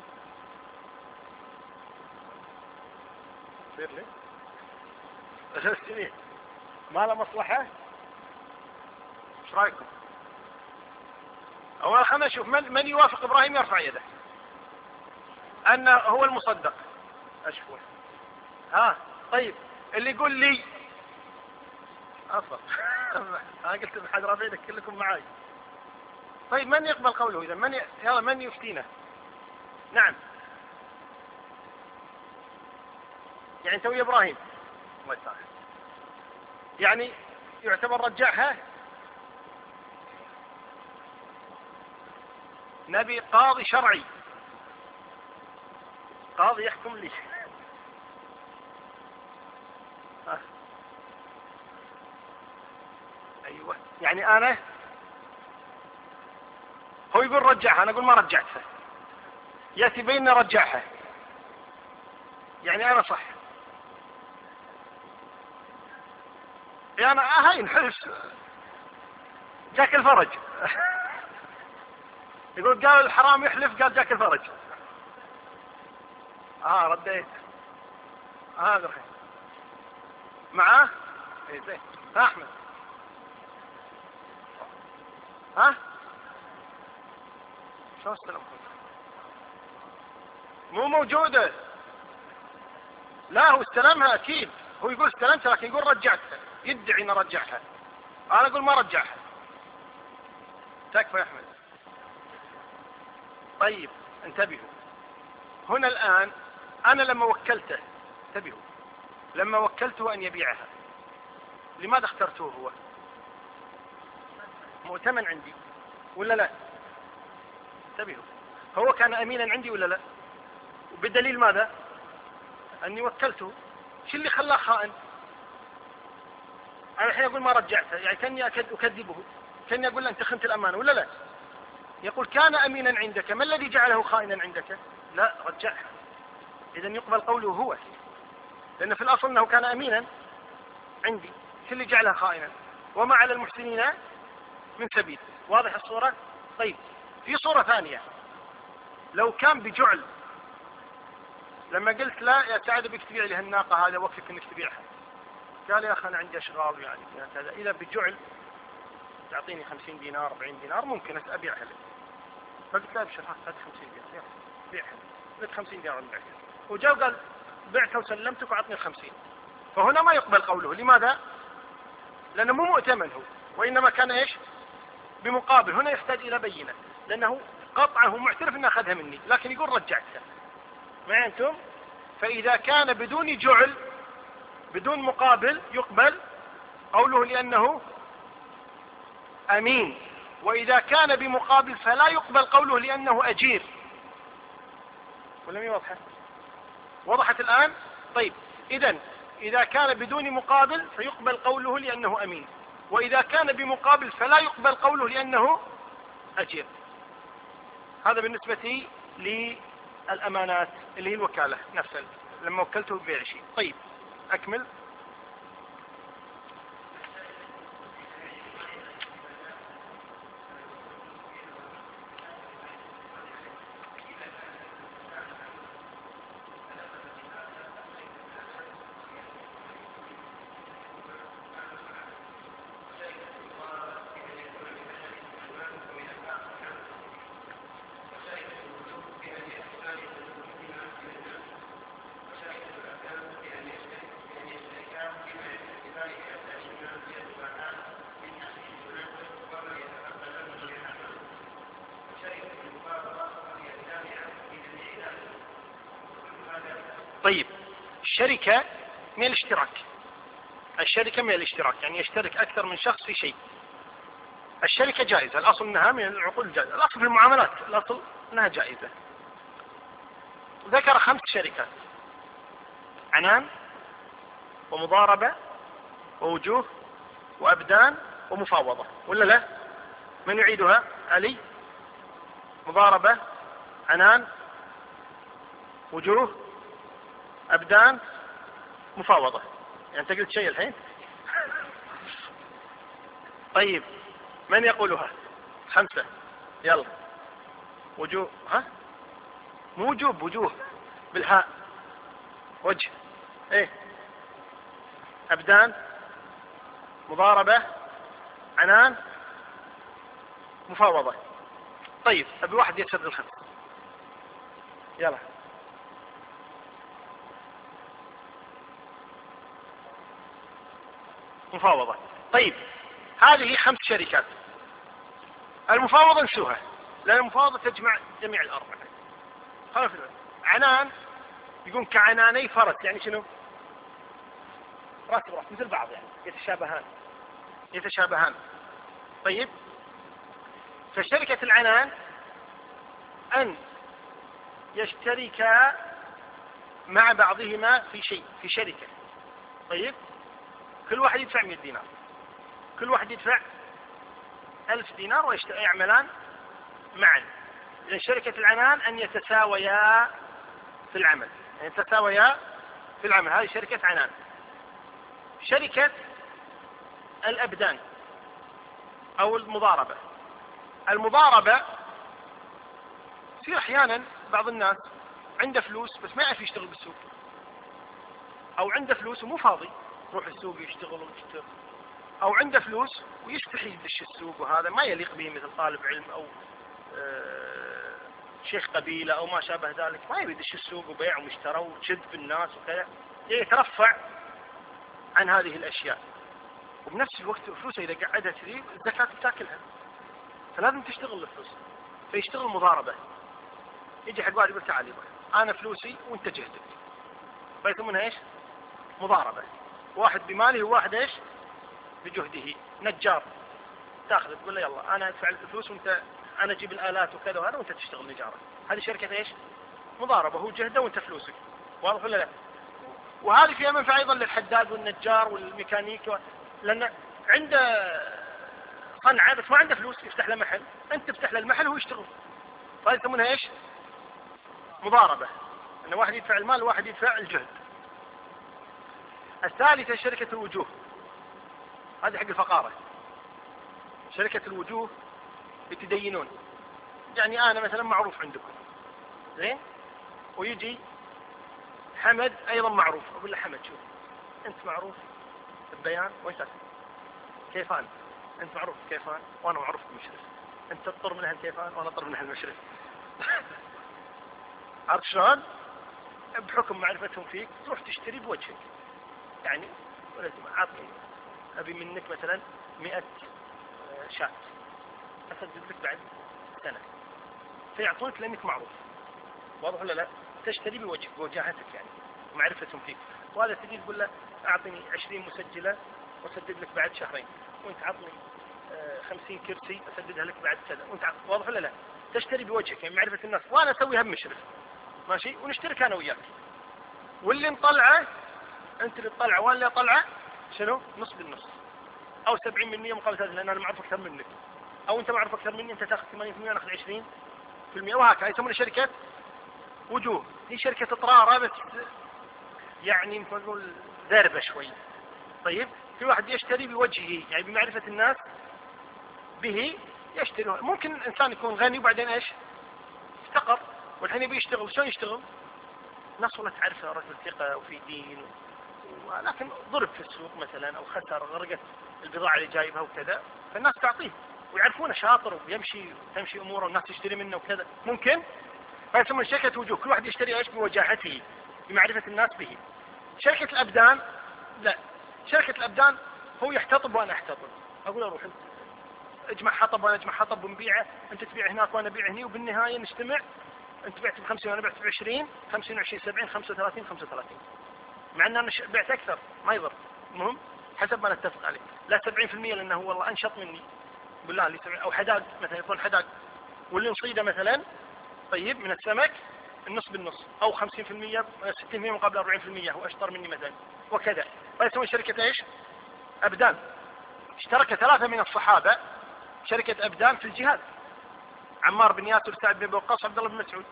تصير لي 3 سنين ما له مصلحة؟ ايش رايكم؟ أولا خلنا نشوف من يوافق إبراهيم يرفع يده أنه هو المصدق. أشوف. ها، طيب، اللي يقول لي أصلا أنا قلت بحد رافع يدك كلكم معاي. طيب، من يقبل قوله إذا؟ يلا من يفتينا؟ نعم، يعني توي إبراهيم الله يسامحك، يعني يعتبر رجعها. نبي قاضي شرعي، قاضي يحكم لي. أيوة، يعني أنا هو يقول رجعها، أنا أقول ما رجعتها، يأتي بيننا رجعها، يعني أنا صح. يعني أنا هاي نحس جاك الفرج. يقول قال الحرام يحلف، قال جاك الفرج. رديت هذا الحين معاه. ايه زين. أحمد، ها شو استلمت؟ مو موجودة. لا، هو استلمها أكيد، هو يقول استلمتها، لكن يقول رجعتها، يدعي أن رجعها، أنا أقول ما رجعها. تكفى يا أحمد. طيب، انتبهوا هنا الآن، أنا لما وكلته، انتبهوا، لما وكلته أن يبيعها، لماذا اخترته هو؟ مؤتمن عندي ولا لا؟ انتبهوا، هو كان أمينا عندي ولا لا؟ وبدليل ماذا؟ أني وكلته. شو اللي خلاه خائن؟ أنا الحين أقول ما رجعته، يعني كأني أكذبه، كأني أقول له أنت خنت الأمانة ولا لا؟ يقول كان أمينا عندك، ما الذي جعله خائنا عندك؟ لا، رجعها. إذن يقبل قوله هو، لأن في الأصل أنه كان أمينا عندي، شو اللي جعله خائنا؟ وما على المحسنين من سبيل. واضح الصورة؟ طيب، في صورة ثانية، لو كان بجعل، لما قلت لا يا سعد بك تبيع لي هالناقة، هذا وقتك انك تبيعها، قال يا أخي أنا عندي أشغال يعني كذا. إذا بجعل تعطيني 50 دينار 40 دينار ممكن أبيعها لك، فقلت لا ابشر، هات 50 دينار بيعها، قلت 50 دينار بعتها، وجاء قال بعتها وسلمتك وعطني 50. فهنا ما يقبل قوله. لماذا؟ لأنه مو مؤتمن هو، وإنما كان إيش؟ بمقابل. هنا يحتاج إلى بينة، لأنه قطعه معترف أنه أخذها مني، لكن يقول رجعتها. معي أنتم؟ فإذا كان بدون جعل بدون مقابل يقبل قوله لأنه أمين، وإذا كان بمقابل فلا يقبل قوله لأنه أجير. ولم يوضح؟ وضحت الآن؟ طيب، إذا كان بدون مقابل فيقبل قوله لأنه أمين، وإذا كان بمقابل فلا يقبل قوله لأنه أجير. هذا بالنسبة للأمانات اللي هي الوكالة نفسها لما وكلته ببيع شيء. طيب أكمل. طيب الشركة من الاشتراك، الشركة من الاشتراك يعني يشترك أكثر من شخص في شيء. الشركة جائزة، الأصل أنها من العقود الجائزة، الأصل في المعاملات الأصل أنها جائزة. ذكر 5 شركات: عنان ومضاربة ووجوه وأبدان ومفاوضة، ولا لا؟ من يعيدها؟ علي. مضاربة، عنان، وجوه، أبدان، مفاوضة. يعني أنت قلت شيء الحين. طيب من يقولها؟ 5. يلا. وجوه، ها؟ مو وجوب، وجوه بالهاء. وجه، ايه. أبدان، مضاربة، عنان، مفاوضة. طيب أبي واحد يسرد ال5. يلا. مفاوضة. طيب هذه 5 شركات. المفاوضة نسوها لأن المفاوضة تجمع جميع الأربعة. خلاص. عنان يقول كعناني فرس، يعني شنو؟ راس براس مثل بعض، يعني يتشابهان. طيب فشركة العنان أن يشتركا مع بعضهما في شيء، في شركة. طيب كل واحد يدفع 100 دينار، كل واحد يدفع 1000 دينار ويعملان معا. إذن شركة العنان أن يتساويا في العمل، يعني يتساويا في العمل. هذه شركة عنان. شركة الأبدان أو المضاربة. المضاربة في أحيانا بعض الناس عنده فلوس بس ما يعرف يشتغل بالسوق، أو عنده فلوس ومو فاضي يروح السوق يشتغل ويشتغل، أو عنده فلوس ويستحي يدش السوق، وهذا ما يليق به مثل طالب علم أو شيخ قبيلة أو ما شابه ذلك. ما يبي يدش السوق وبيع ومشترى وشد في الناس وكذا، يترفع عن هذه الأشياء. وبنفس الوقت فلوسه إذا قعدها تريد الزكاة بتاكلها، فلازم تشتغل الفلوس. فيشتغل مضاربة. يجي حق واحد يقول تعال يبا أنا فلوسي وأنت جهدك، فيسمونها إيش؟ مضاربة. واحد بماله وواحد إيش؟ بجهده. نجار تاخذ تقول له يلا أنا أدفع الفلوس وأنت أنا أجيب الآلات وكذا وهذا وأنت تشتغل نجارة. هذه شركة إيش؟ مضاربة. هو جهده وأنت فلوسك. واضح ولا لا؟ وهذه فيها منفعة أيضا للحداد والنجار والميكانيك لأن عنده صنعة بس ما عنده فلوس يفتح له محل، أنت تفتح له المحل وهو يشتغل. فهذه يسمونها إيش؟ مضاربة. أن واحد يدفع المال وواحد يدفع الجهد. الثالثة شركة الوجوه. هذه حق الفقارة. شركة الوجوه يتدينون، يعني أنا مثلا معروف عندكم زين، ويجي حمد أيضا معروف، أقول له حمد شوف أنت معروف البيان وأنت كيفان، أنت معروف كيفان وأنا معروف بمشرف، أنت تطر من أهل كيفان وأنا أطر من أهل المشرف. عرفت شلون؟ بحكم معرفتهم فيك تروح تشتري بوجهك. يعني عطني أبي منك مثلا 100 شاة أسدد لك بعد سنة، فيعطونك لأنك معروف. واضح ولا لا؟ تشتري بوجهك بوجاهتك يعني معرفتهم فيك. وهذا تجي تقول له أعطني 20 مسجلة وأسدد لك بعد شهرين، وأنت عطني 50 كرسي أسددها لك بعد كذا، وأنت واضح ولا لا؟ تشتري بوجهك يعني معرفة الناس، وأنا أسويها بمشرف ماشي، ونشترك أنا وياك، واللي نطلعه أنت اللي تطلعه وأنا اللي أطلعه شنو؟ نص بالنص، أو 70% مقابل هذا، لأن أنا معرف أكثر منك، أو أنت معرف أكثر مني، أنت تأخذ 80% وأنا أخذ 20%، 50% وهكذا، يسمونها شركة وجوه. هي شركة اطرارة بس يعني نقول ذربة شوي. طيب في واحد يشتري بوجهه، يعني بمعرفة الناس به يشتري. ممكن انسان يكون غني وبعدين ايش افتقر والحين يبي يشتغل، شلون يشتغل؟ الناس والله تعرفه رجل ثقة وفي دين ولكن ضرب في السوق مثلا او خسر، غرقت البضاعة اللي جايبها وكذا، فالناس تعطيه ويعرفونه شاطر ويمشي تمشي اموره والناس تشتري منه وكذا. ممكن فيسمون شركة وجوه، كل واحد يشتري ايش بوجاهته بمعرفة الناس به. شركة الابدان لا، شركة الابدان هو يحتطب وانا احتطب، اقول له روح انت اجمع حطب وانا اجمع حطب ونبيعه، انت تبيع هناك وانا ابيع هني، وبالنهاية نجتمع، انت بعت ب50 وانا بعت ب20، 50 20 70 35 35، مع ان انا بعت اكثر ما يضر، المهم حسب ما نتفق عليه. لا 70% لانه هو والله انشط مني بالله اللي 70، او حداق مثلا يكون حداق واللي نصيده مثلا طيب من السمك النص بالنص، او 50% 60% مقابل 40% هو اشطر مني مثلا وكذا. فيسمون شركة ايش؟ ابدان. اشترك 3 من الصحابة شركة ابدان في الجهاد، عمار بن ياسر، سعد بن وقاص، عبد الله بن مسعود،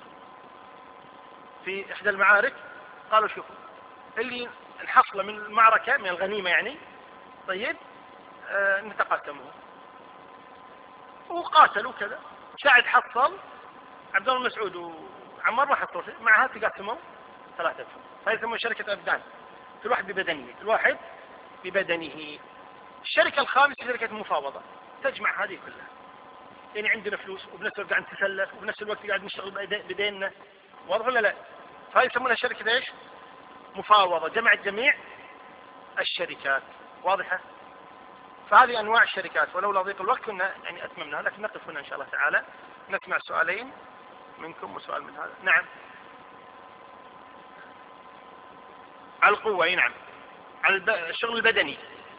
في احدى المعارك قالوا شوفوا اللي نحصله من المعركة من الغنيمة يعني طيب نتقاسمه، وقاتلوا كذا. سعد حصل، عبد الله بن مسعود وعمار ما حصلوا، مع هذا تقاسموا 3. فيسمون شركة ابدان، كل واحد ببدنه، كل واحد ببدنه. الشركة الخامسة شركة المفاوضة، تجمع هذه كلها، يعني عندنا فلوس وبنفس الوقت قاعد نتسلف وبنفس الوقت قاعد نشتغل بديننا، واضح ولا لا؟ فهي يسمونها شركة ايش؟ مفاوضة، جمعت جميع الشركات، واضحة؟ فهذه انواع الشركات، ولولا ضيق الوقت كنا يعني اتممناها، لكن نقف هنا ان شاء الله تعالى، نسمع سؤالين منكم وسؤال من هذا. نعم. على القوة، اي نعم، على الشغل البدني.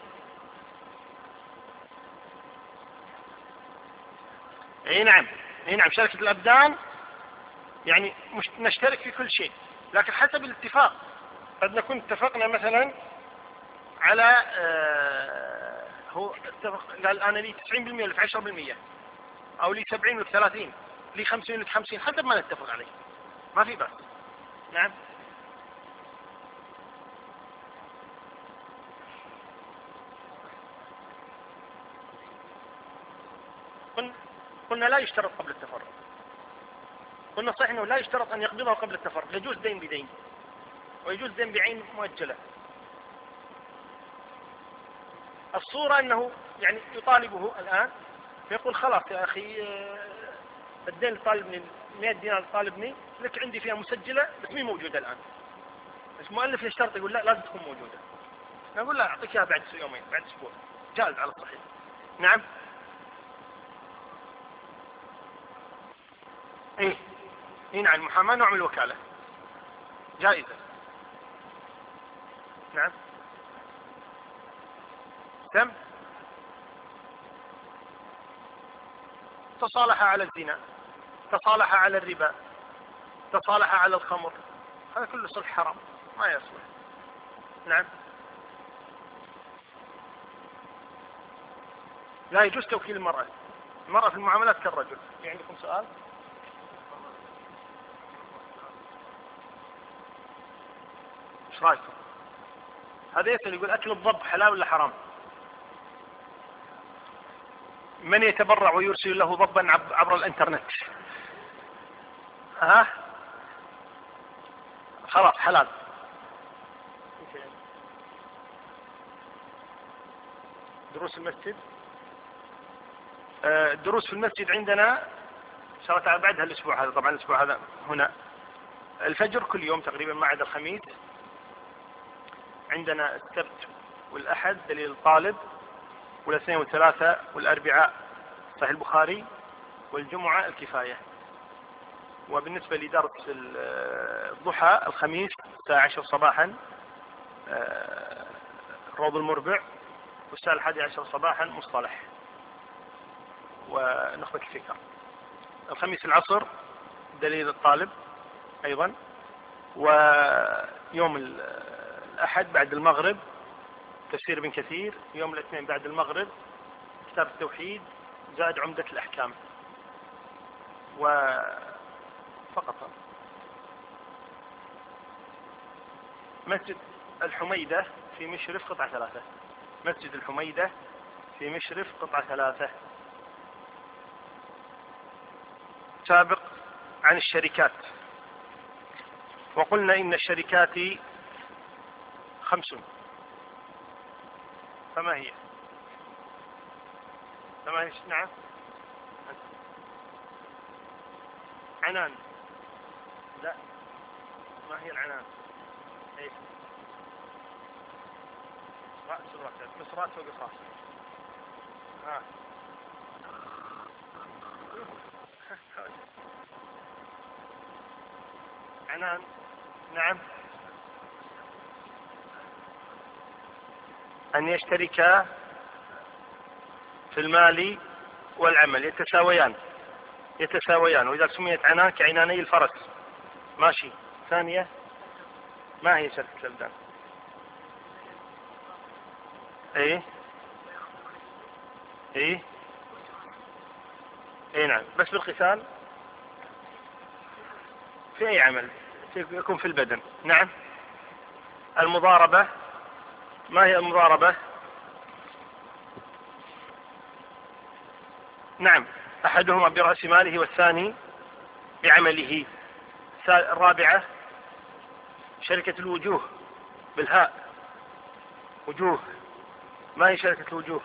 اي نعم، اي نعم، شركة الابدان يعني مش نشترك في كل شيء، لكن حسب الاتفاق. قد نكون اتفقنا مثلا على هو اتفق قال انا لي 90% ولا 10%، او لي 70 ولا 30، لي 50 ولا 50، حسب ما نتفق عليه، ما في بأس. نعم. قلنا لا يشترط قبل التفرق، قلنا صحيح انه لا يشترط ان يقبضه قبل التفرق، يجوز دين بدين ويجوز دين بعين مؤجلة. الصورة انه يعني يطالبه الان فيقول خلاص يا اخي الدين اللي طالبني 100 دينار طالبني لك عندي فيها مسجلة بس مي موجودة الان، بس مؤلف يشترط يقول لا لازم تكون موجودة، نقول لا اعطيك اياها بعد يومين بعد اسبوع، جائز على الصحيح. نعم. ايه نعم، المحاماة نوع من الوكالة جائزة. نعم. تم. تصالح على الزنا، تصالح على الربا، تصالح على الخمر، هذا كله صلح حرام ما يصلح. نعم. لا يجوز توكيل المرأة، المرأة في المعاملات كالرجل. في عندكم سؤال؟ ايش رايكم؟ هذا يسأل يقول اكل الضب حلال ولا حرام؟ من يتبرع ويرسل له ضبا عبر الانترنت؟ ها خلاص حلال. دروس المسجد، الدروس في المسجد عندنا ان شاء الله تعالى بعد هالاسبوع هذا، طبعا الاسبوع هذا هنا الفجر كل يوم تقريبا ما عدا الخميس، عندنا السبت والاحد دليل الطالب، والاثنين والثلاثاء والاربعاء صحيح البخاري، والجمعة الكفاية. وبالنسبة لدرس الضحى الخميس الساعة 10 صباحا روض المربع، والساعة 11 صباحا مصطلح ونخبة الفكر. الخميس العصر دليل الطالب ايضا، ويوم الاحد بعد المغرب تفسير ابن كثير، يوم الاثنين بعد المغرب كتاب التوحيد زائد عمدة الاحكام، و فقط. مسجد الحميدة في مشرف قطعة 3. مسجد الحميدة في مشرف قطعة 3. سابق عن الشركات، وقلنا إن الشركات 5. فما هي؟ نعم. عنان. لا، ما هي العنان؟ ايه، رأس الركب، مصرات فوق الراس. عنان. نعم. أن يشتركا في المال والعمل، يتساويان، وإذا سميت عنان كعناني الفرس. ماشي. ثانية، ما هي شركة الأبدان؟ ايه نعم، بس بالقتال في أي عمل يكون في البدن. نعم. المضاربة، ما هي المضاربة؟ نعم، أحدهما برأس ماله والثاني بعمله. الرابعة شركة الوجوه بالهاء. وجوه، ما هي شركة الوجوه؟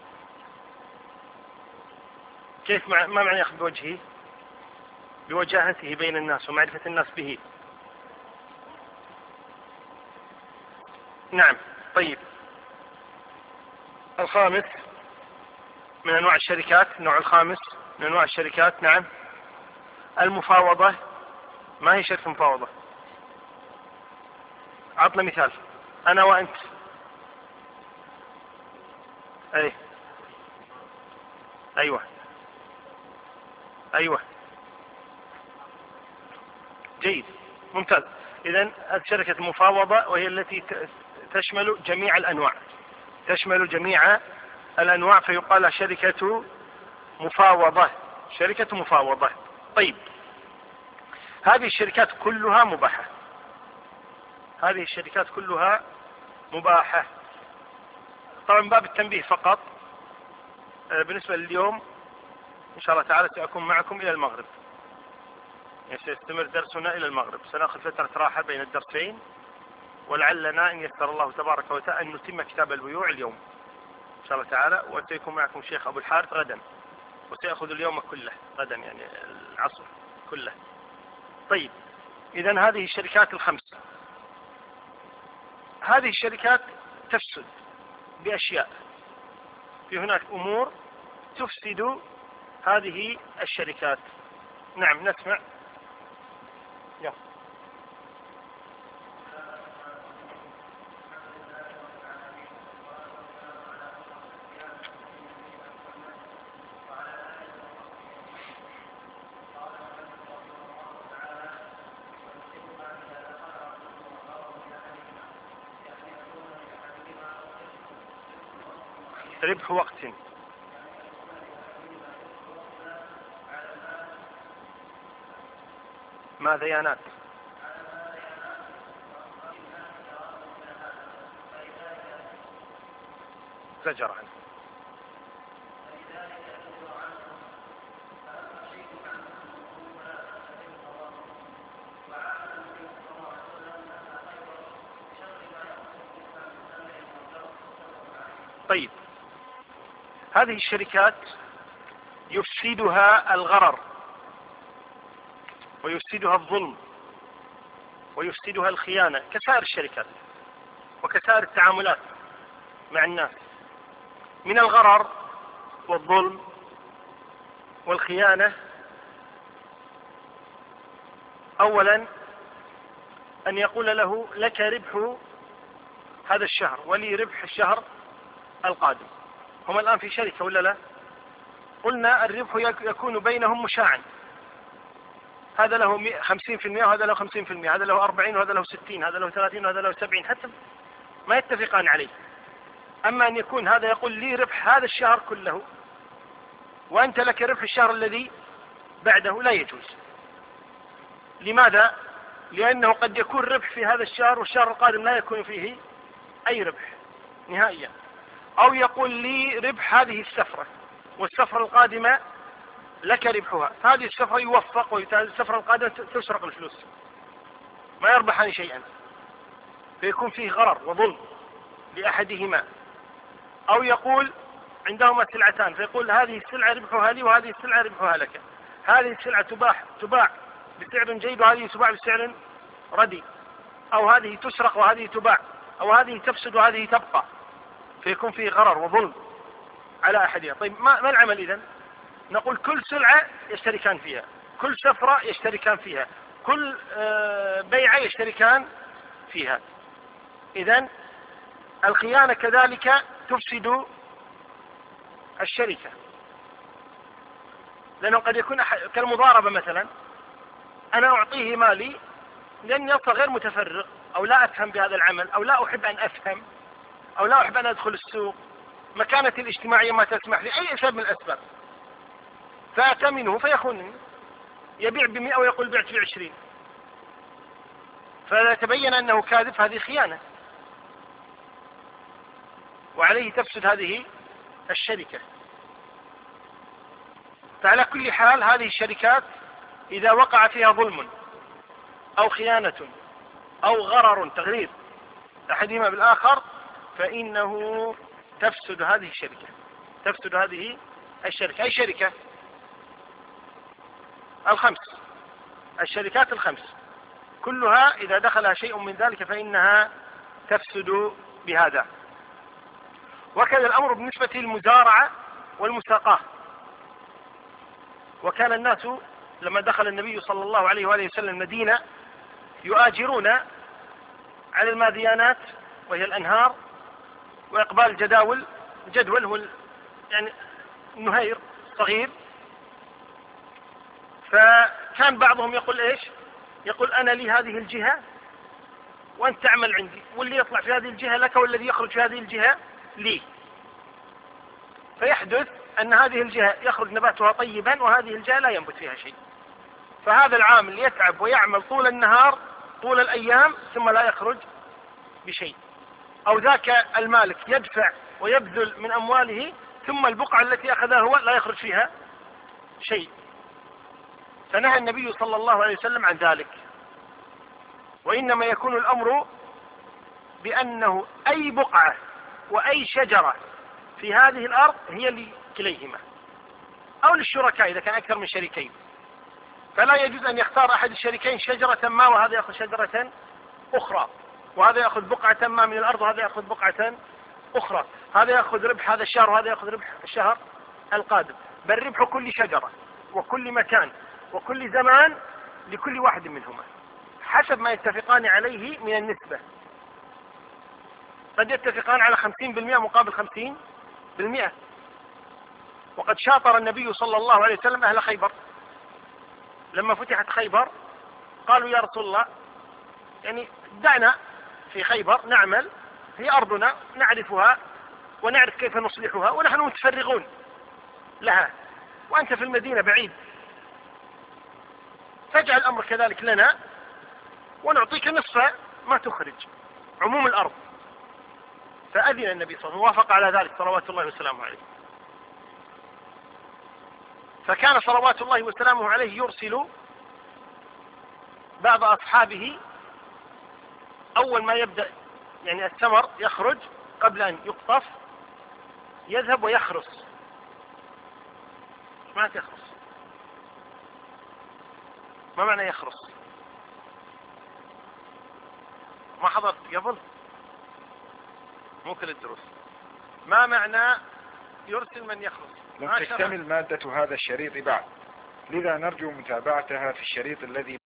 كيف ما معنى يأخذ بوجهه؟ بوجاهته بين الناس ومعرفة الناس به. نعم. طيب، الخامس من أنواع الشركات، النوع الخامس من أنواع الشركات، نعم، المفاوضة. ما هي شركة المفاوضة؟ عطنا مثال. أنا وأنت. أيوة. جيد، ممتاز. إذن شركة المفاوضة، وهي التي تشمل جميع الأنواع، فيقال شركة مفاوضة. طيب، هذه الشركات كلها مباحة. طبعا باب التنبيه فقط، بالنسبة لليوم إن شاء الله تعالى سأكون معكم إلى المغرب، يعني سيستمر درسنا إلى المغرب. سنأخذ فترة راحة بين الدرسين، ولعلنا إن يسر الله تبارك وتعالى أن نتم كتاب البيوع اليوم إن شاء الله تعالى. وسيكون معكم شيخ أبو الحارث غدا، وسيأخذ اليوم كله غدا، يعني العصر كله. طيب، إذن هذه الشركات الخمس، هذه الشركات تفسد بأشياء. في هناك أمور تفسد هذه الشركات. نعم، نسمع. ربح وقت. ماذيانات. زجر عنه. طيب، هذه الشركات يفسدها الغرر، ويفسدها الظلم، ويفسدها الخيانة، كسائر الشركات وكسائر التعاملات مع الناس. من الغرر والظلم والخيانة، أولا أن يقول له: لك ربح هذا الشهر ولي ربح الشهر القادم. هم الآن في شركة ولا لا؟ قلنا الربح يكون بينهم مشاعا، هذا له 50% وهذا له 50%، هذا له 40 وهذا له 60، هذا له 30 وهذا له 70، حتى ما يتفقان عليه. أما أن يكون هذا يقول لي ربح هذا الشهر كله وأنت لك ربح الشهر الذي بعده، لا يجوز. لماذا؟ لأنه قد يكون ربح في هذا الشهر والشهر القادم لا يكون فيه أي ربح نهائيا، أو يقول لي ربح هذه السفرة والسفرة القادمة لك ربحها، هذه السفرة يوفق والسفرة القادمة تسرق الفلوس ما يربحان شيئا، فيكون فيه غرر وظلم لأحدهما. أو يقول عندهما سلعتان فيقول هذه السلعة ربحها لي وهذه السلعة ربحها لك، هذه السلعة تباع بسعر جيد وهذه تباع بسعر ردي، أو هذه تسرق وهذه تباع، أو هذه تفسد وهذه تبقى، فيكون فيه غرر وظلم على أحدها. طيب ما العمل إذن؟ نقول كل سلعة يشتركان فيها، كل سفرة يشتركان فيها، كل بيعة يشتركان فيها. إذن الخيانة كذلك تفسد الشركة، لأنه قد يكون كالمضاربة مثلا، أنا أعطيه مالي لأني أصلا غير متفرغ أو لا أفهم بهذا العمل أو لا أحب أن أفهم أو لا أحب أن أدخل السوق، مكانتي الاجتماعية ما تسمح لي، أي سبب من الأسباب، فأتمنه فيخونني، يبيع ب100 ويقول بعت ب20، فيتبين أنه كاذب، هذه خيانة وعليه تفسد هذه الشركة. فعلى كل حال هذه الشركات إذا وقع فيها ظلم أو خيانة أو غرر تغرير أحدهما بالآخر فإنه تفسد هذه الشركة، تفسد هذه الشركة. أي شركة؟ الخمس، الشركات الخمس كلها إذا دخلها شيء من ذلك فإنها تفسد بهذا. وكذا الأمر بالنسبة للمزارعة والمساقاة. وكان الناس لما دخل النبي صلى الله عليه وآله وسلم المدينة يؤاجرون على الماديانات وهي الأنهار وإقبال جدول هو يعني نهير صغير، فكان بعضهم يقول إيش؟ يقول أنا لي هذه الجهة وأنت تعمل عندي، واللي يطلع في هذه الجهة لك والذي يخرج في هذه الجهة لي، فيحدث أن هذه الجهة يخرج نباتها طيبا وهذه الجهة لا ينبت فيها شيء، فهذا العامل يتعب ويعمل طول النهار طول الأيام ثم لا يخرج بشيء، أو ذاك المالك يدفع ويبذل من أمواله ثم البقعة التي أخذها هو لا يخرج فيها شيء. فنهى النبي صلى الله عليه وسلم عن ذلك، وإنما يكون الأمر بأنه أي بقعة وأي شجرة في هذه الأرض هي لكليهما أو للشركاء إذا كان أكثر من شريكين، فلا يجوز أن يختار أحد الشريكين شجرة ما وهذا يأخذ شجرة أخرى، وهذا يأخذ بقعة ما من الأرض وهذا يأخذ بقعة أخرى، هذا يأخذ ربح هذا الشهر وهذا يأخذ ربح الشهر القادم، بل ربح كل شجرة وكل مكان وكل زمان لكل واحد منهما حسب ما يتفقان عليه من النسبة. قد يتفقان على 50% مقابل 50%. وقد شاطر النبي صلى الله عليه وسلم أهل خيبر لما فتحت خيبر، قالوا يا رسول الله يعني دعنا في خيبر نعمل، هي أرضنا نعرفها ونعرف كيف نصلحها ونحن متفرغون لها، وأنت في المدينة بعيد، فاجعل الأمر كذلك لنا ونعطيك نصف ما تخرج عموم الأرض. فأذن النبي صلى الله عليه وسلم وافق على ذلك صلوات الله وسلامه عليه. فكان صلوات الله وسلامه عليه يرسل بعض أصحابه أول ما يبدأ يعني الثمر يخرج قبل أن يقطف يذهب ويخرص. ما يخرص؟ ما معنى يخرص؟ ما حضرت قبل؟ ممكن الدروس. ما معنى يرسل من يخرص؟ لم تكتمل مادة هذا الشريط بعد، لذا نرجو متابعتها في الشريط الذي